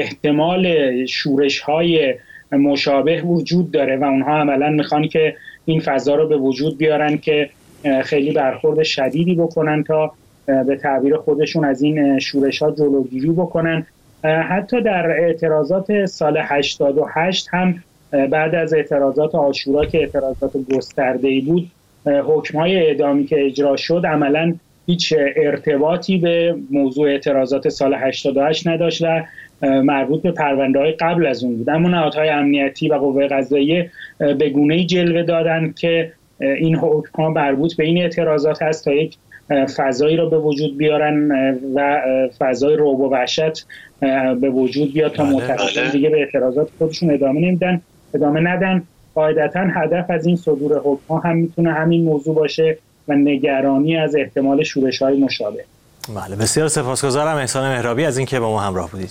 [SPEAKER 24] احتمال شورش‌های مشابه وجود داره و اونها عملاً میخوان که این فضا رو به وجود بیارن که خیلی برخورد شدیدی بکنن تا به تعبیر خودشون از این شورش‌ها جلوگیری بکنن. حتی در اعتراضات سال هشتاد و هشت هم بعد از اعتراضات عاشورا که اعتراضات گسترده‌ای بود، حکم‌های اعدامی که اجرا شد عملاً هیچ ارتباطی به موضوع اعتراضات سال هشتاد و هشت نداشت و مربوط به پرونده‌های قبل از اون بود. اما نهادهای امنیتی و قوه قضاییه به گونه‌ای جلوه دادن که این حکم‌ها مربوط به این اعتراضات هست تا یک فضایی رو به وجود بیارن و فضای رعب و وحشت به وجود بیاد تا معترضان دیگه به اعتراضات خودشون ادامه نمیدن ادامه ندن. قاعدتاً هدف از این صدور حکم‌ها هم میتونه همین موضوع باشه و نگرانی از احتمال شورش‌های مشابه.
[SPEAKER 1] بله، بسیار سپاسگزارم احسان مهرابی از اینکه با ما همراه بودید.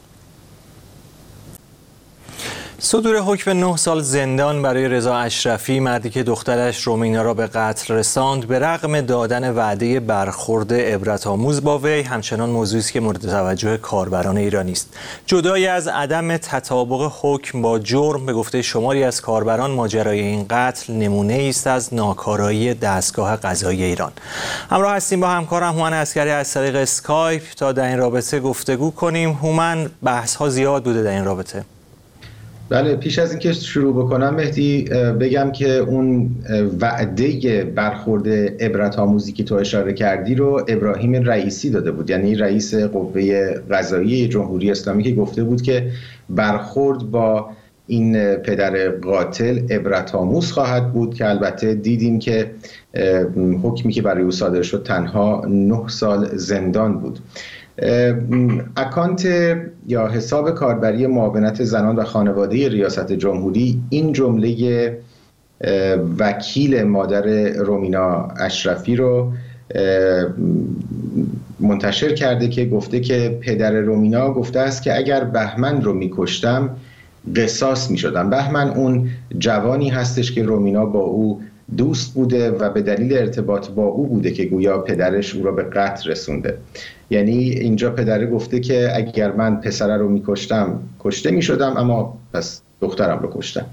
[SPEAKER 1] صدور حکم نه سال زندان برای رضا اشرفی، مردی که دخترش رومینا را به قتل رساند، به رغم دادن وعده برخورد عبرت‌آموز با وی، همچنان موضوعی است که مورد توجه کاربران ایرانی است. جدای از عدم تطابق حکم با جرم، به گفته شماری از کاربران ماجرای این قتل نمونه است از ناکارایی دستگاه قضایی ایران. همراه هستیم با همکارم هومن عسکری از طریق اسکایپ تا در این رابطه گفتگو کنیم. هومن، بحث‌ها زیاد بوده در این رابطه.
[SPEAKER 8] بله، پیش از اینکه شروع بکنم مهدی بگم که اون وعده برخورد عبرت آموزی که تو اشاره کردی رو ابراهیم رئیسی داده بود، یعنی رئیس قوه قضاییه جمهوری اسلامی، که گفته بود که برخورد با این پدر قاتل عبرت آموز خواهد بود، که البته دیدیم که حکمی که برای او صادر شد تنها نه سال زندان بود. اکانت یا حساب کاربری معاونت زنان و خانواده ریاست جمهوری این جمله وکیل مادر رومینا اشرفی رو منتشر کرده که گفته که پدر رومینا گفته است که اگر بهمن رو میکشتم قصاص میشدم. بهمن اون جوانی هستش که رومینا با او دوست بوده و به دلیل ارتباط با او بوده که گویا پدرش او را به قتل رسونده. یعنی اینجا پدره گفته که اگر من پسره رو میکشتم کشته میشدم، اما پس دخترم رو کشتم.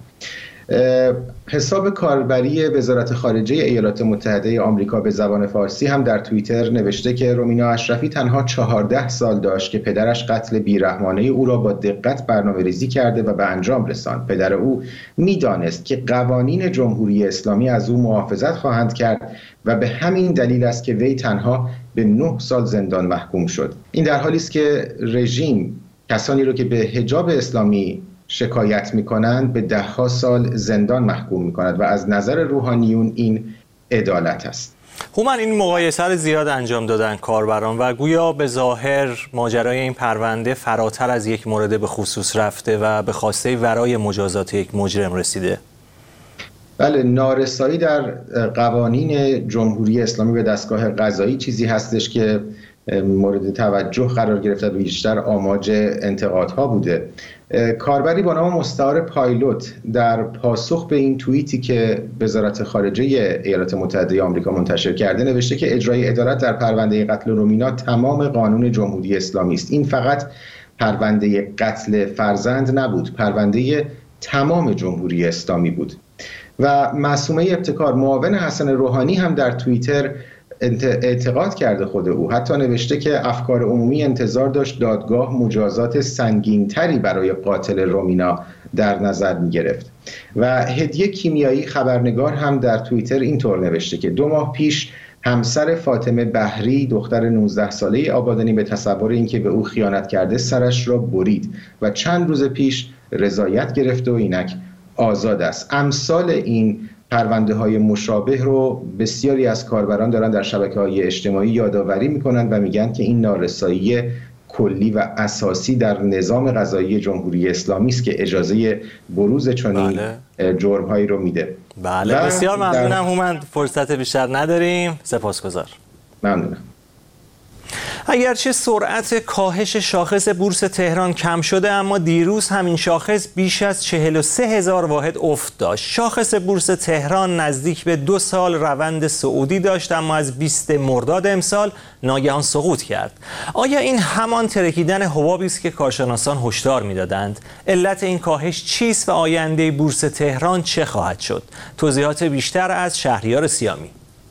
[SPEAKER 8] حساب کاربری وزارت خارجه ایالات متحده آمریکا به زبان فارسی هم در توییتر نوشته که رومینا اشرفی تنها چهارده سال داشت که پدرش قتل بیرحمانه او را با دقت برنامه‌ریزی کرده و به انجام رساند. پدر او میدانست که قوانین جمهوری اسلامی از او محافظت خواهند کرد و به همین دلیل است که وی تنها به نه سال زندان محکوم شد. این در حالی است که رژیم کسانی رو که به حجاب اسلامی شکایت میکنند به ده ها سال زندان محکوم میکند و از نظر روحانیون این عدالت است.
[SPEAKER 1] هومن، این مقایسه رو زیاد انجام دادن کاربران و گویا به ظاهر ماجرای این پرونده فراتر از یک مورد به خصوص رفته و به خواسته ورای مجازات یک مجرم رسیده.
[SPEAKER 8] بله، نارسایی در قوانین جمهوری اسلامی به دستگاه قضایی چیزی هستش که مورد توجه قرار گرفته و بیشتر آماج انتقادها بوده. کاربری با نام مستعار پایلوت در پاسخ به این توییتی که وزارت خارجه ایالات متحده آمریکا منتشر کرده نوشته که اجرای عدالت در پرونده قتل رومینا تمام قانون جمهوری اسلامی است. این فقط پرونده قتل فرزند نبود، پرونده تمام جمهوری اسلامی بود. و معصومه ابتکار، معاون حسن روحانی، هم در توییتر اعتقاد کرده خود او. حتی نوشته که افکار عمومی انتظار داشت دادگاه مجازات سنگینتری برای قاتل رومینا در نظر می گرفت. و هدیه کیمیایی خبرنگار هم در توییتر اینطور نوشته که دو ماه پیش همسر فاطمه بحری دختر نوزده ساله آبادانی به تصور اینکه به او خیانت کرده سرش را برید و چند روز پیش رضایت گرفته و اینک آزاد است. امثال این پرونده های مشابه رو بسیاری از کاربران دارن در شبکه‌های اجتماعی یادآوری میکنن و میگن که این نارسایی کلی و اساسی در نظام قضایی جمهوری اسلامی است که اجازه بروز چنین بله. جرم‌هایی رو میده.
[SPEAKER 1] بله، بسیار ممنونم هومن، فرصت بیشتر نداریم. سپاسگزار.
[SPEAKER 8] ممنونم.
[SPEAKER 1] اگرچه سرعت کاهش شاخص بورس تهران کم شده، اما دیروز همین شاخص بیش از چهل و سه هزار واحد افت داشت. شاخص بورس تهران نزدیک به دو سال روند صعودی داشت، اما از بیستم مرداد امسال ناگهان سقوط کرد. آیا این همان ترکیدن حبابی است که کارشناسان هشدار می‌دادند؟ علت این کاهش چیست و آینده بورس تهران چه خواهد شد؟ توضیحات بیشتر از شهریار سیامی.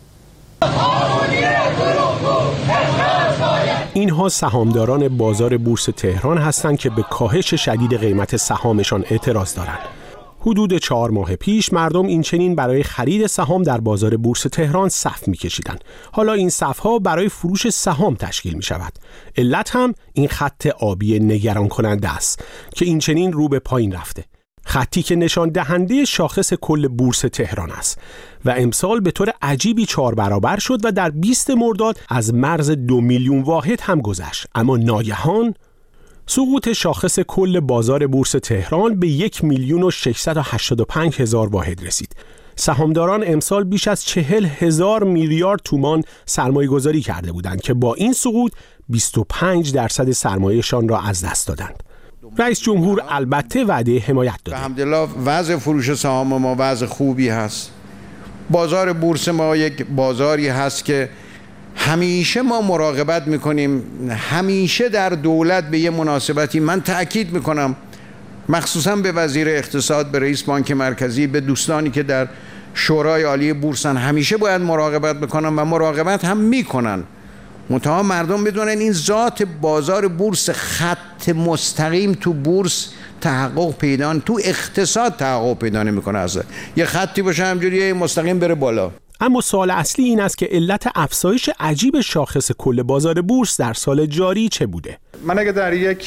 [SPEAKER 9] اینها سهامداران بازار بورس تهران هستند که به کاهش شدید قیمت سهامشان اعتراض دارند. حدود چهار ماه پیش مردم این چنین برای خرید سهام در بازار بورس تهران صف می‌کشیدند. حالا این صف‌ها برای فروش سهام تشکیل می‌شود. علت هم این خط آبی نگران کننده است که این چنین رو به پایین رفته. خطی که نشان دهنده شاخص کل بورس تهران است و امسال به طور عجیبی چهار برابر شد و در بیستم مرداد از مرز دو میلیون واحد هم گذشت. اما ناگهان سقوط شاخص کل بازار بورس تهران به یک میلیون و ششصد و هشتاد و پنج هزار واحد رسید. سهامداران امسال بیش از چهل هزار میلیارد تومان سرمایه گذاری کرده بودند که با این سقوط بیست و پنج درصد سرمایهشان را از دست دادند. رئیس جمهور البته وعده حمایت داده.
[SPEAKER 4] الحمدلله وضع فروش سهام ما وضع خوبی هست. بازار بورس ما یک بازاری هست که همیشه ما مراقبت میکنیم. همیشه در دولت به یه مناسبتی من تأکید میکنم، مخصوصا به وزیر اقتصاد، به رئیس بانک مرکزی، به دوستانی که در شورای عالی بورسن، همیشه باید مراقبت بکنن و مراقبت هم میکنن. منتها مردم بدونن این ذات بازار بورس خط مستقیم تو بورس تحقق پیدا، تو اقتصاد تحقق پیدا نمیکنه. اصلا یه خطی باشه همجوری مستقیم بره بالا.
[SPEAKER 9] اما سوال اصلی این است که علت افزایش عجیب شاخص کل بازار بورس در سال جاری چه بوده؟
[SPEAKER 10] من اگه در یک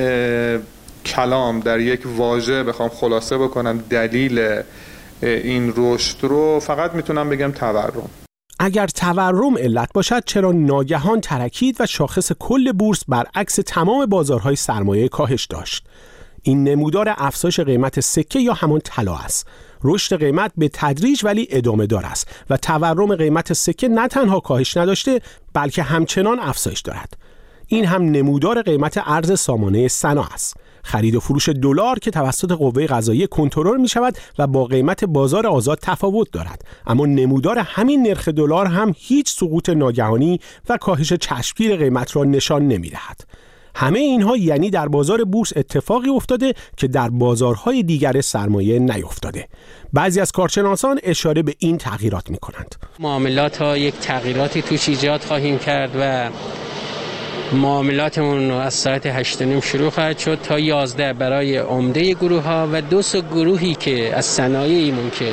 [SPEAKER 10] کلام، در یک واژه بخوام خلاصه بکنم دلیل این رشد رو، فقط میتونم بگم تورم.
[SPEAKER 9] اگر تورم علت باشد، چرا ناگهان ترکید و شاخص کل بورس برعکس تمام بازارهای سرمایه کاهش داشت؟ این نمودار افزایش قیمت سکه یا همان طلا است. رشد قیمت به تدریج ولی ادامه دار است و تورم قیمت سکه نه تنها کاهش نداشته بلکه همچنان افزایش دارد. این هم نمودار قیمت ارز سامانه سنا است. خرید و فروش دلار که توسط قوه قضاییه کنترل می شود و با قیمت بازار آزاد تفاوت دارد، اما نمودار همین نرخ دلار هم هیچ سقوط ناگهانی و کاهش چشمگیر قیمت را نشان نمی دهد. همه اینها یعنی در بازار بورس اتفاقی افتاده که در بازارهای دیگر سرمایه نیفتاده. بعضی از کارشناسان اشاره به این تغییرات می کنند.
[SPEAKER 11] معاملات ها یک تغییراتی توش ایجاد خواهیم کرد و معاملاتمون از ساعت هشت و نیم شروع خواهد شد تا یازده برای عمده گروه ها و دو سه گروهی که از صنایعیمون که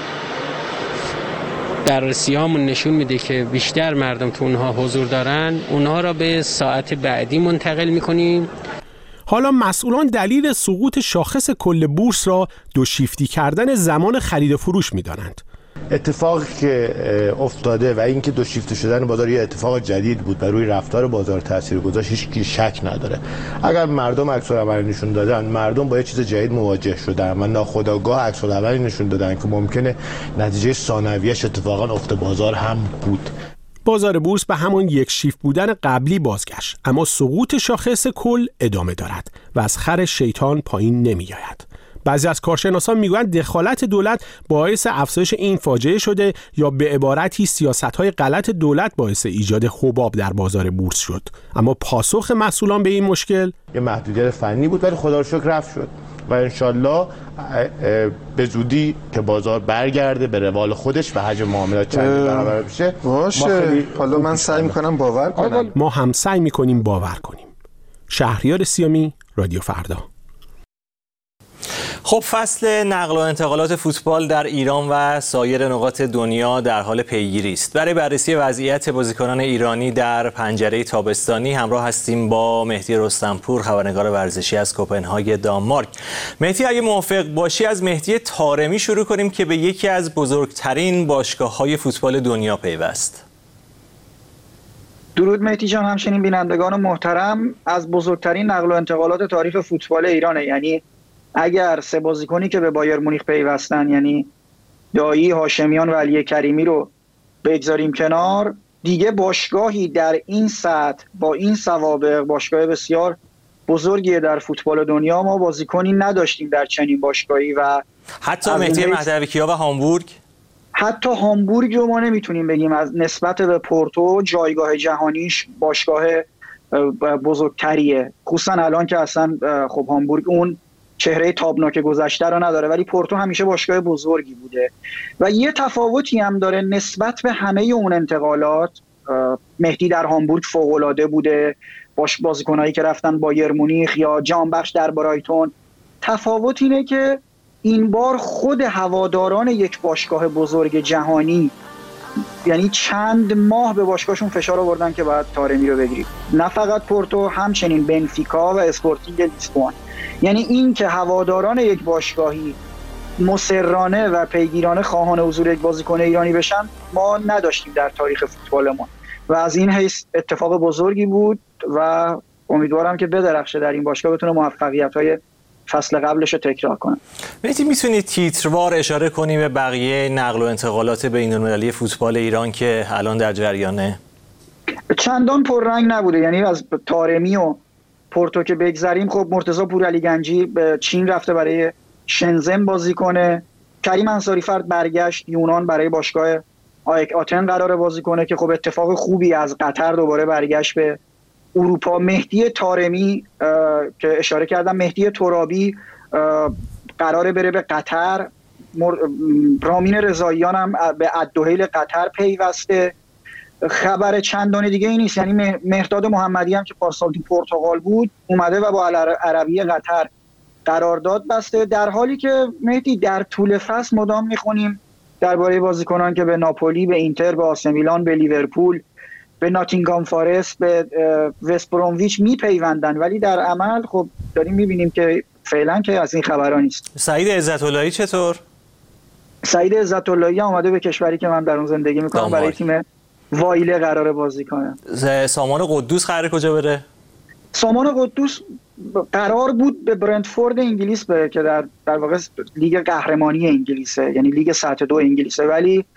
[SPEAKER 11] بررسی هامون نشون میده که بیشتر مردم تو اونها حضور دارن، اونها را به ساعت بعدی منتقل میکنیم.
[SPEAKER 9] حالا مسئولان دلیل سقوط شاخص کل بورس را دو شیفتی کردن زمان خرید و فروش میدانند.
[SPEAKER 12] اتفاقی که افتاده و اینکه دو شیفته شدن بازار یه اتفاق جدید بود و روی رفتار بازار تاثیر گذاشت، هیچ کی شک نداره. اگر مردم عکس العمل نشون دادن، مردم با یه چیز جدید مواجه شدن و ناخودآگاه عکس العمل نشون دادن که ممکنه نتیجه ثانویه‌اش اتفاقا افت بازار هم بود.
[SPEAKER 9] بازار بورس به همان یک شیفت بودن قبلی بازگشت، اما سقوط شاخص کل ادامه دارد و از خر شیطان پایین نمی‌آید. بعضی از کارشناسان میگویند دخالت دولت باعث افزایش این فاجعه شده یا به عبارتی سیاست‌های غلط دولت باعث ایجاد حباب در بازار بورس شد. اما پاسخ مسئولان به این مشکل
[SPEAKER 12] یه محدودیت فنی بود ولی خدا رو شکر رفع شد و انشالله به زودی که بازار برگرده به روال خودش و حجم معاملات چند برابر بشه.
[SPEAKER 13] باشه، حالا من سعی میکنم باور کنم.
[SPEAKER 9] ما هم سعی میکنیم باور کنیم. شهریار سیامی، رادیو فردا.
[SPEAKER 1] خب فصل نقل و انتقالات فوتبال در ایران و سایر نقاط دنیا در حال پیگیری است. برای بررسی وضعیت بازیکنان ایرانی در پنجره تابستانی همراه هستیم با مهدی رستمپور، خبرنگار ورزشی از کوپنهاگ دانمارک. مهدی، اگه موافق باشی از مهدی طارمی شروع کنیم که به یکی از بزرگترین باشگاه‌های فوتبال دنیا پیوست.
[SPEAKER 14] درود مهدی جان، همچنین بینندگان محترم. از بزرگترین نقل و انتقالات تاریخ فوتبال ایرانه. یعنی اگر سه بازیکنی که به بایر مونیخ پیوستن، یعنی دایی، هاشمیان و علی کریمی رو بگذاریم کنار، دیگه باشگاهی در این سطح با این سوابق، باشگاه بسیار بزرگیه در فوتبال دنیا، ما بازیکنی نداشتیم در چنین باشگاهی. و
[SPEAKER 1] حتی مهدی مهدوی‌کیا و هامبورگ،
[SPEAKER 14] حتی هامبورگ رو ما نمیتونیم بگیم از نسبت به پورتو جایگاه جهانیش باشگاه بزرگتریه، خصوصا الان که اصلا خب هامبورگ اون چهره تابناک گذشته رو نداره، ولی پورتو همیشه باشگاه بزرگی بوده. و یه تفاوتی هم داره نسبت به همه اون انتقالات. مهدی در هامبورگ فوق‌العاده بوده، باش بازیکنایی که رفتن بایر مونیخ یا جانبخش در برایتون. تفاوت اینه که این بار خود هواداران یک باشگاه بزرگ جهانی، یعنی چند ماه به باشگاهشون فشار آوردن که باید طارمی رو بگیرید. نه فقط پورتو، همچنین بنفیکا و اسپورتینگ لیسبون. یعنی این که هواداران یک باشگاهی مصرانه و پیگیرانه خواهان حضور یک بازیکن ایرانی بشن ما نداشتیم در تاریخ فوتبالمون و از این حیث اتفاق بزرگی بود و امیدوارم که بدرخشه در این باشگاه، بتونه موفقیت‌های فصل قبلش رو تکرار کنه.
[SPEAKER 1] مهدی، میتونی تیتروار اشاره کنی به بقیه نقل و انتقالات بین‌المللی فوتبال ایران که الان در جریانه؟
[SPEAKER 14] چندان پررنگ نبوده، یعنی از طارمی و پورتو که بگذریم، خب مرتضی پورعلیگنجی به چین رفته برای شنزن بازی کنه. کریم انصاری فرد برگشت یونان برای باشگاه آیک آتن قراره بازی کنه که خب اتفاق خوبی از قطر دوباره برگشت به اروپا. مهدی طارمی که اشاره کردم، مهدی ترابی قراره بره به قطر. رامین رضاییان هم به الدحیل قطر پیوسته. خبر چندان دیگه ای نیست، یعنی مهرداد محمدی هم که پارسال تو پرتغال بود اومده و با العربی قطر قرارداد بسته، در حالی که مهدی در طول فصل مدام میخونیم درباره بازیکنان که به ناپولی، به اینتر، به آسه میلان، به لیورپول، به ناتینگهام فارست، به وست برومویچ میپیوندن، ولی در عمل خب داریم میبینیم که فعلا که از این خبرها نیست.
[SPEAKER 1] سعید عزت‌اللهی چطور؟
[SPEAKER 14] سعید عزت‌اللهی اومده به کشوری که من در اون زندگی میکنم برای تیم وایله قراره بازی کنه.
[SPEAKER 1] سامان قدوس قراره کجا بره؟
[SPEAKER 14] سامان قدوس قرار بود به برنتفورد انگلیس بره که در در واقع لیگ قهرمانی انگلیسه، یعنی لیگ سطح دو انگلیسه، ولی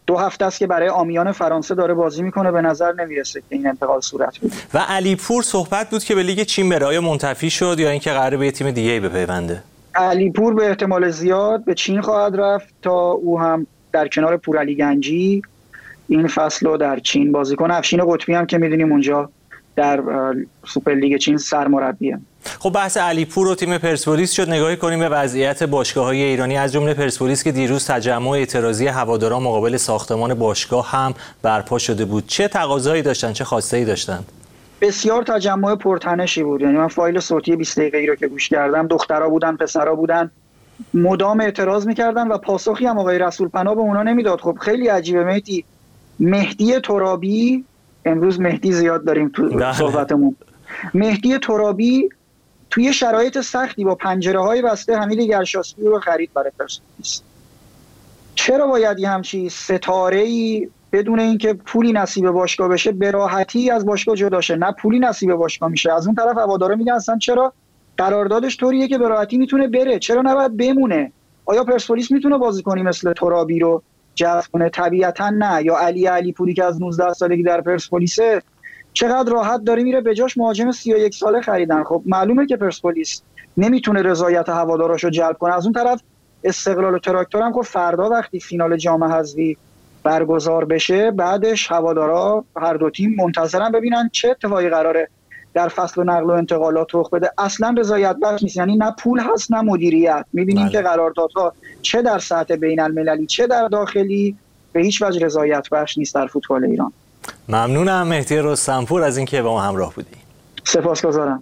[SPEAKER 14] دو هفته است که برای آمیان فرانسه داره بازی میکنه، به نظر نمیرسه که این انتقال صورت بده.
[SPEAKER 1] و علیپور صحبت بود که به لیگ چین بره، آیا منتفی شد یا اینکه قراره به تیم دیگه‌ای بپیونده؟
[SPEAKER 14] علیپور به احتمال زیاد به چین خواهد رفت تا او هم در کنار پورعلی گنجی این فصل رو در چین بازی کنه. افشین قطبی هم که میدونیم اونجا در سوپر لیگ چین سرمربیه.
[SPEAKER 1] خب بحث علیپور و تیم پرسپولیس شد، نگاهی کنیم به وضعیت باشگاه‌های ایرانی از جمله پرسپولیس که دیروز تجمع اعتراضی هواداران مقابل ساختمان باشگاه هم برپا شده بود. چه تقاضایی داشتن، چه خواسته‌ای داشتن؟
[SPEAKER 14] بسیار تجمع پرتنشی بود. یعنی من فایل صوتی بیست دقیقه‌ای رو که گوش کردم، دخترها بودن، پسرها بودن، مدام اعتراض می‌کردن و پاسخی هم آقای رسولپناه به اونا نمیداد. خب خیلی عجیبه مهدی. مهدی ترابی، امروز مهدی زیاد داریم تو صحبتمون، مهدی ترابی توی شرایط سختی با پنجره‌های بسته حمید گرشاسبی رو خرید برای پرسپولیس. چرا باید یه همچی ستاره‌ای بدون اینکه پولی نصیب باشگاه بشه به راحتی از باشگاه جدا شه؟ نه پولی نصیب باشگاه میشه. از اون طرف هوادارا میگن اصلا چرا قراردادش طوریه که به راحتی میتونه بره، چرا نباید بمونه؟ آیا پرسپولیس میتونه بازیکنی مثل ترابی رو جذب کنه؟ طبیعتا نه. یا علی علیپوری که از نوزده سالگی در پرسپولیسه چقدر راحت داره میره به جاش مهاجم سی و یک ساله خریدن. خب معلومه که پرسپولیس نمیتونه رضایت هواداراشو جلب کنه. از اون طرف استقلال و تراکتور هم گفت فردا وقتی فینال جام حذفی برگزار بشه بعدش هوادارا هر دو تیم منتظرن ببینن چه اتفاقی قراره در فصل نقل و انتقالات رخ بده. اصلا رضایت بخش نیست، یعنی نه پول هست نه مدیریت. میبینیم که قراردادها چه در سطح بین المللی چه در داخلی به هیچ وجه رضایت بخش نیست در فوتبال ایران.
[SPEAKER 1] ممنونم مهدی رستمپور از اینکه با ما همراه بودی.
[SPEAKER 14] سپاسگزارم.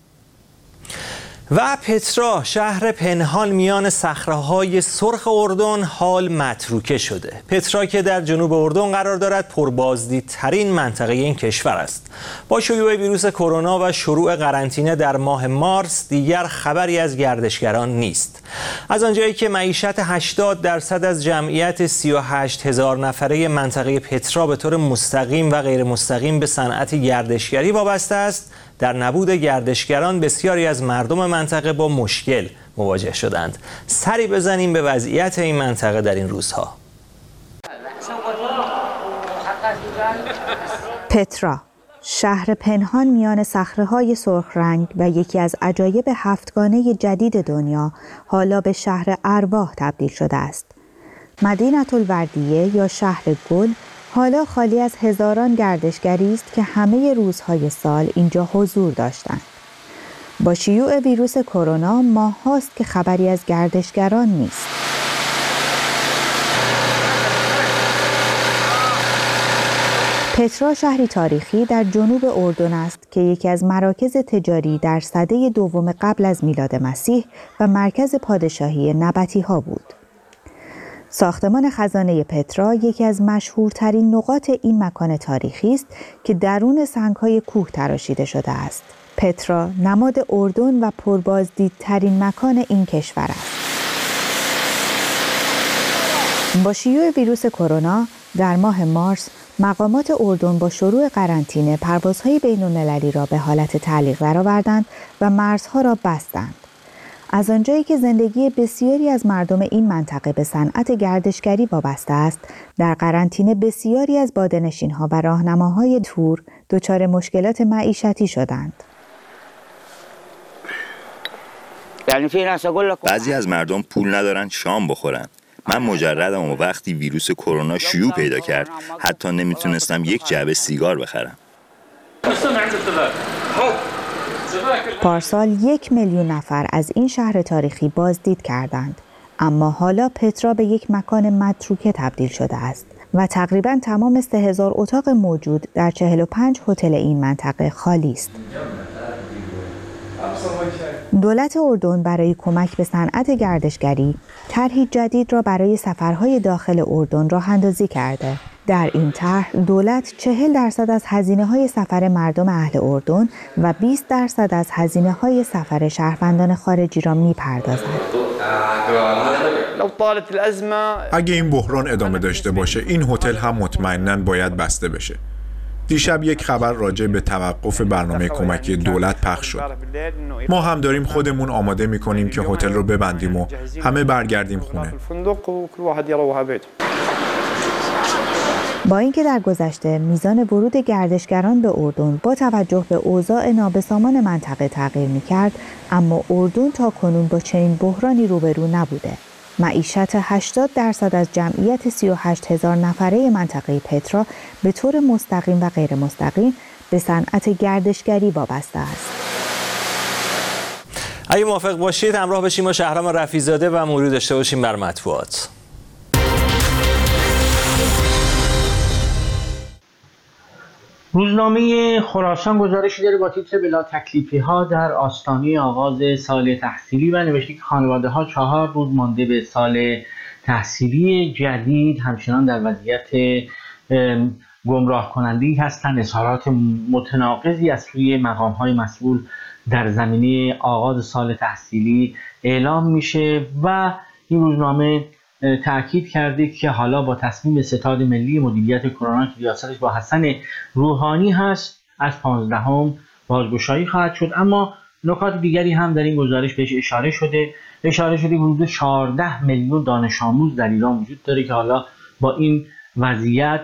[SPEAKER 1] و پترا، شهر پنهان میان صخره‌های سرخ اردن، حال متروکه شده. پترا که در جنوب اردن قرار دارد پربازدیدترین منطقه این کشور است. با شیوع ویروس کرونا و شروع قرنطینه در ماه مارس دیگر خبری از گردشگران نیست. از آنجایی که معیشت هشتاد درصد از جمعیت سی و هشت هزار نفره منطقه پترا به طور مستقیم و غیر مستقیم به صنعت گردشگری وابسته است، در نبود گردشگران بسیاری از مردم منطقه با مشکل مواجه شدند. سری بزنیم به وضعیت این منطقه در این روزها.
[SPEAKER 15] پترا، شهر پنهان میان صخره‌های سرخ رنگ و یکی از عجایب هفتگانه جدید دنیا، حالا به شهر ارواح تبدیل شده است. مدینه الوردیه یا شهر گل حالا خالی از هزاران گردشگری است که همه روزهای سال اینجا حضور داشتند. با شیوع ویروس کرونا ماه هاست که خبری از گردشگران نیست. پترا شهری تاریخی در جنوب اردن است که یکی از مراکز تجاری در سده دوم قبل از میلاد مسیح و مرکز پادشاهی نبطی ها بود. ساختمان خزانه پترا یکی از مشهورترین نقاط این مکان تاریخی است که درون سنگ‌های کوه تراشیده شده است. پترا نماد اردن و پربازدیدترین مکان این کشور است. با شیوع ویروس کرونا در ماه مارس مقامات اردن با شروع قرنطینه پروازهای بین‌المللی را به حالت تعلیق درآوردند و مرزها را بستند. از آنجایی که زندگی بسیاری از مردم این منطقه به صنعت گردشگری وابسته است، در قرنطینه بسیاری از باده‌نشین‌ها و راهنماهای تور دچار مشکلات معیشتی شدند.
[SPEAKER 16] بعضی از مردم پول ندارن شام بخورن. من مجردم و وقتی ویروس کرونا شیوع پیدا کرد حتی نمیتونستم یک جعبه سیگار بخرم.
[SPEAKER 15] پارسال یک میلیون نفر از این شهر تاریخی بازدید کردند، اما حالا پترا به یک مکان متروکه تبدیل شده است و تقریباً تمام سه هزار اتاق موجود در چهل و پنج هتل این منطقه خالی است. دولت اردن برای کمک به صنعت گردشگری طرحی جدید را برای سفرهای داخل اردن راه اندازی کرده. در این طرح دولت چهل درصد از هزینه‌های سفر مردم اهل اردن و بیست درصد از هزینه‌های سفر شهروندان خارجی را می‌پردازد.
[SPEAKER 17] اگه این بحران ادامه داشته باشه این هتل هم مطمئناً باید بسته بشه. دیشب یک خبر راجع به توقف برنامه کمکی دولت پخش شد. ما هم داریم خودمون آماده می‌کنیم که هتل رو ببندیم و همه برگردیم خونه.
[SPEAKER 15] با اینکه در گذشته میزان ورود گردشگران به اردن با توجه به اوضاع نابسامان منطقه تغییر می‌کرد، اما اردن تا کنون با چنین بحرانی روبرو نبوده. معیشت هشتاد درصد از جمعیت سی و هشت هزار نفره منطقه پترا به طور مستقیم و غیر مستقیم به صنعت گردشگری وابسته است.
[SPEAKER 1] اگه موافق باشید همراه بشیم با شهرام رفیع‌زاده و مروری داشته باشیم بر مطبوعات.
[SPEAKER 3] روزنامه خراسان گزارشی داره با تیتر بلا تکلیفی ها در آستانه آغاز سال تحصیلی و نوشته که خانواده ها چهار روز مانده به سال تحصیلی جدید همچنان در وضعیت گمراه کننده‌ای هستند. اظهارات متناقضی از سوی مقام های مسئول در زمینه آغاز سال تحصیلی اعلام میشه و این روزنامه تأکید کرده که حالا با تصمیم ستاد ملی مدیریت کرونا که ریاستش با حسن روحانی هست از پانزدهم بازگشایی خواهد شد. اما نکات دیگری هم در این گزارش بهش اشاره شده اشاره شده حدود چهارده میلیون دانش آموز در ایران وجود داره که حالا با این وضعیت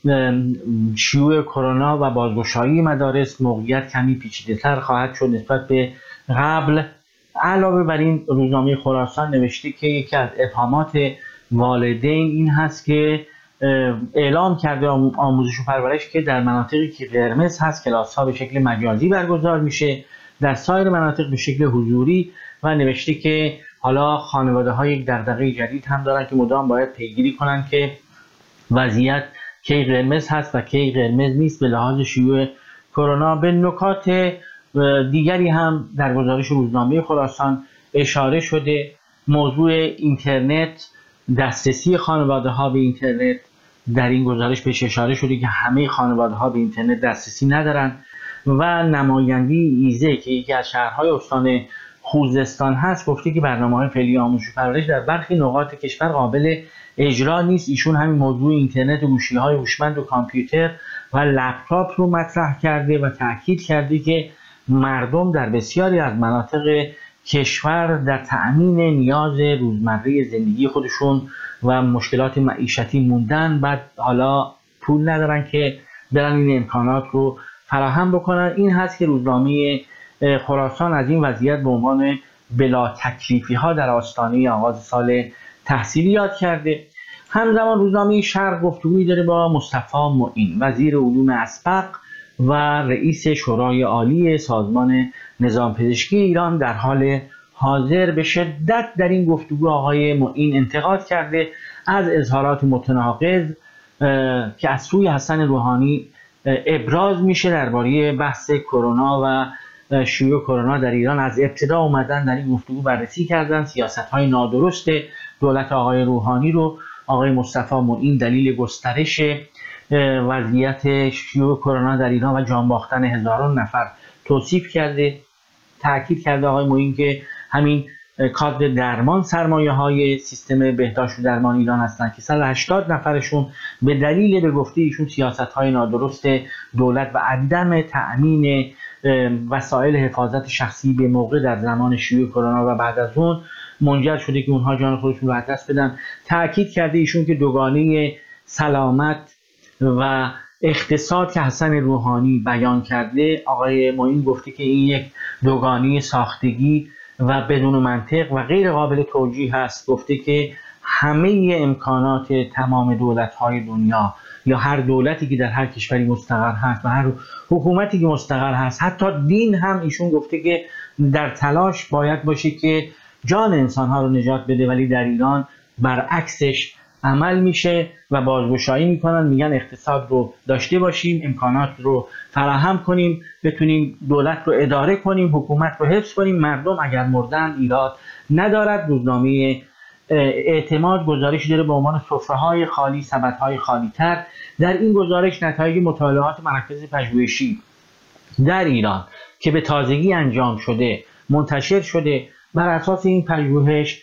[SPEAKER 3] شیوع کرونا و بازگشایی مدارس موقعیت کمی پیچیده‌تر خواهد شد نسبت به قبل. علاوه بر این روزنامه خراسان نوشته که یکی از ابهامات والدین این هست که اعلام کرده آموزش و پرورش که در مناطقی که قرمز هست کلاس ها به شکل مجازی برگزار میشه، در سایر مناطق به شکل حضوری و نوشته که حالا خانواده ها یک دغدغه جدید هم دارن که مدام باید پیگیری کنن که وضعیت کی قرمز هست و کی قرمز نیست به لحاظ شیوع کرونا. به نکات دیگری هم در گزارش روزنامه خراسان اشاره شده. موضوع اینترنت، دسترسی خانواده ها به اینترنت، در این گزارش بهش اشاره شده که همه خانواده ها به اینترنت دسترسی ندارن و نمایندی ایزه که یکی از شهرهای استان خوزستان هست گفته که برنامه‌های فعلی آموزش و پرورش در برخی نقاط کشور قابل اجرا نیست. ایشون همین موضوع اینترنت و گوشی‌های هوشمند و کامپیوتر و لپتاپ رو مطرح کرده و تاکید کرده که مردم در بسیاری از مناطق کشور در تأمین نیاز روزمره زندگی خودشون و مشکلات معیشتی موندن، بعد حالا پول ندارن که برن این امکانات رو فراهم بکنن. این هست که روزنامه خراسان از این وضعیت به عنوان بلا تکلیفی ها در آستانه آغاز سال تحصیلی یاد کرده. همزمان روزنامه شرق گفتگویی داره با مصطفی معین، وزیر علوم اسبق و رئیس شورای عالی سازمان نظام پزشکی ایران. در حال حاضر به شدت در این گفتگو آقای معین انتقاد کرده از اظهارات متناقض که از سوی حسن روحانی ابراز میشه درباره بحث کرونا و شیوع کرونا در ایران. از ابتدا اومدن در این گفتگو بررسی کردن سیاست‌های نادرست دولت آقای روحانی رو. آقای مصطفی معین دلیل گسترش وضعیت شیوع کرونا در ایران و جان باختن هزاران نفر توصیف کرده. تاکید کرده آقای معین که همین کادر درمان سرمایه های سیستم بهداشت و درمان ایران هستند که صد و هشتاد نفرشون به دلیل به گفته ایشون سیاست های نادرست دولت و عدم تأمین وسایل حفاظت شخصی به موقع در زمان شیوع کرونا و بعد از اون منجر شده که اونها جان خودشون رو از دست بدن. تاکید کرده ایشون که دوگانه سلامت و اقتصاد که حسن روحانی بیان کرده، آقای معین گفته که این یک دوگانه ساختگی و بدون منطق و غیر قابل توجیه هست. گفته که همه امکانات تمام دولت‌های دنیا یا هر دولتی که در هر کشوری مستقر هست و هر حکومتی که مستقر هست، حتی دین هم ایشون گفته که در تلاش باید باشه که جان انسان‌ها رو نجات بده، ولی در ایران برعکسش عمل میشه و بازگشایی میکنن، میگن اقتصاد رو داشته باشیم، امکانات رو فراهم کنیم، بتونیم دولت رو اداره کنیم، حکومت رو حفظ کنیم، مردم اگر مردن ایراد ندارد. روزنامه اعتماد گزارشی داره به عنوان سفره‌های خالی، سبدهای خالی تر. در این گزارش نتایج مطالعات مراکز پژوهشی در ایران که به تازگی انجام شده منتشر شده. بر اساس این پژوهش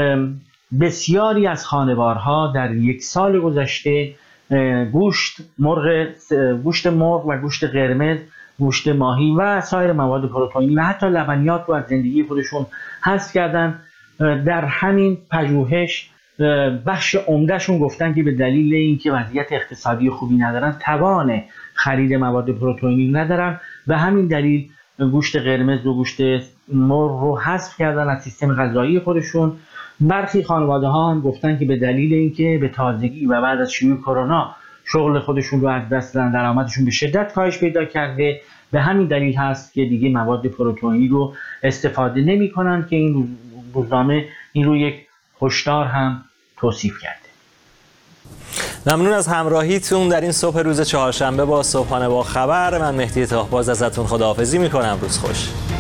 [SPEAKER 3] بسیاری از خانوارها در یک سال گذشته گوشت مرغ گوشت مرغ و گوشت قرمز، گوشت ماهی و سایر مواد پروتئینی و حتی لبنیات رو از زندگی خودشون حذف کردن. در همین پژوهش بخش عمدهشون گفتن که به دلیل اینکه وضعیت اقتصادی خوبی ندارن، توان خرید مواد پروتئینی ندارن و همین دلیل گوشت قرمز و گوشت مرغ رو حذف کردن از سیستم غذایی خودشون. برخی خانواده ها هم گفتن که به دلیل اینکه به تازگی و بعد از شیوع کرونا شغل خودشون رو از دست دادن، درآمدشون به شدت کاهش پیدا کرده، به همین دلیل هست که دیگه مواد پروتئینی رو استفاده نمی‌کنن که این روزنامه این رو یک هشدار هم توصیف کرده.
[SPEAKER 1] ممنون از همراهیتون در این صبح روز چهارشنبه با صبحانه با خبر. من مهدی تاهباز ازتون خداحافظی میکنم. روز خوش.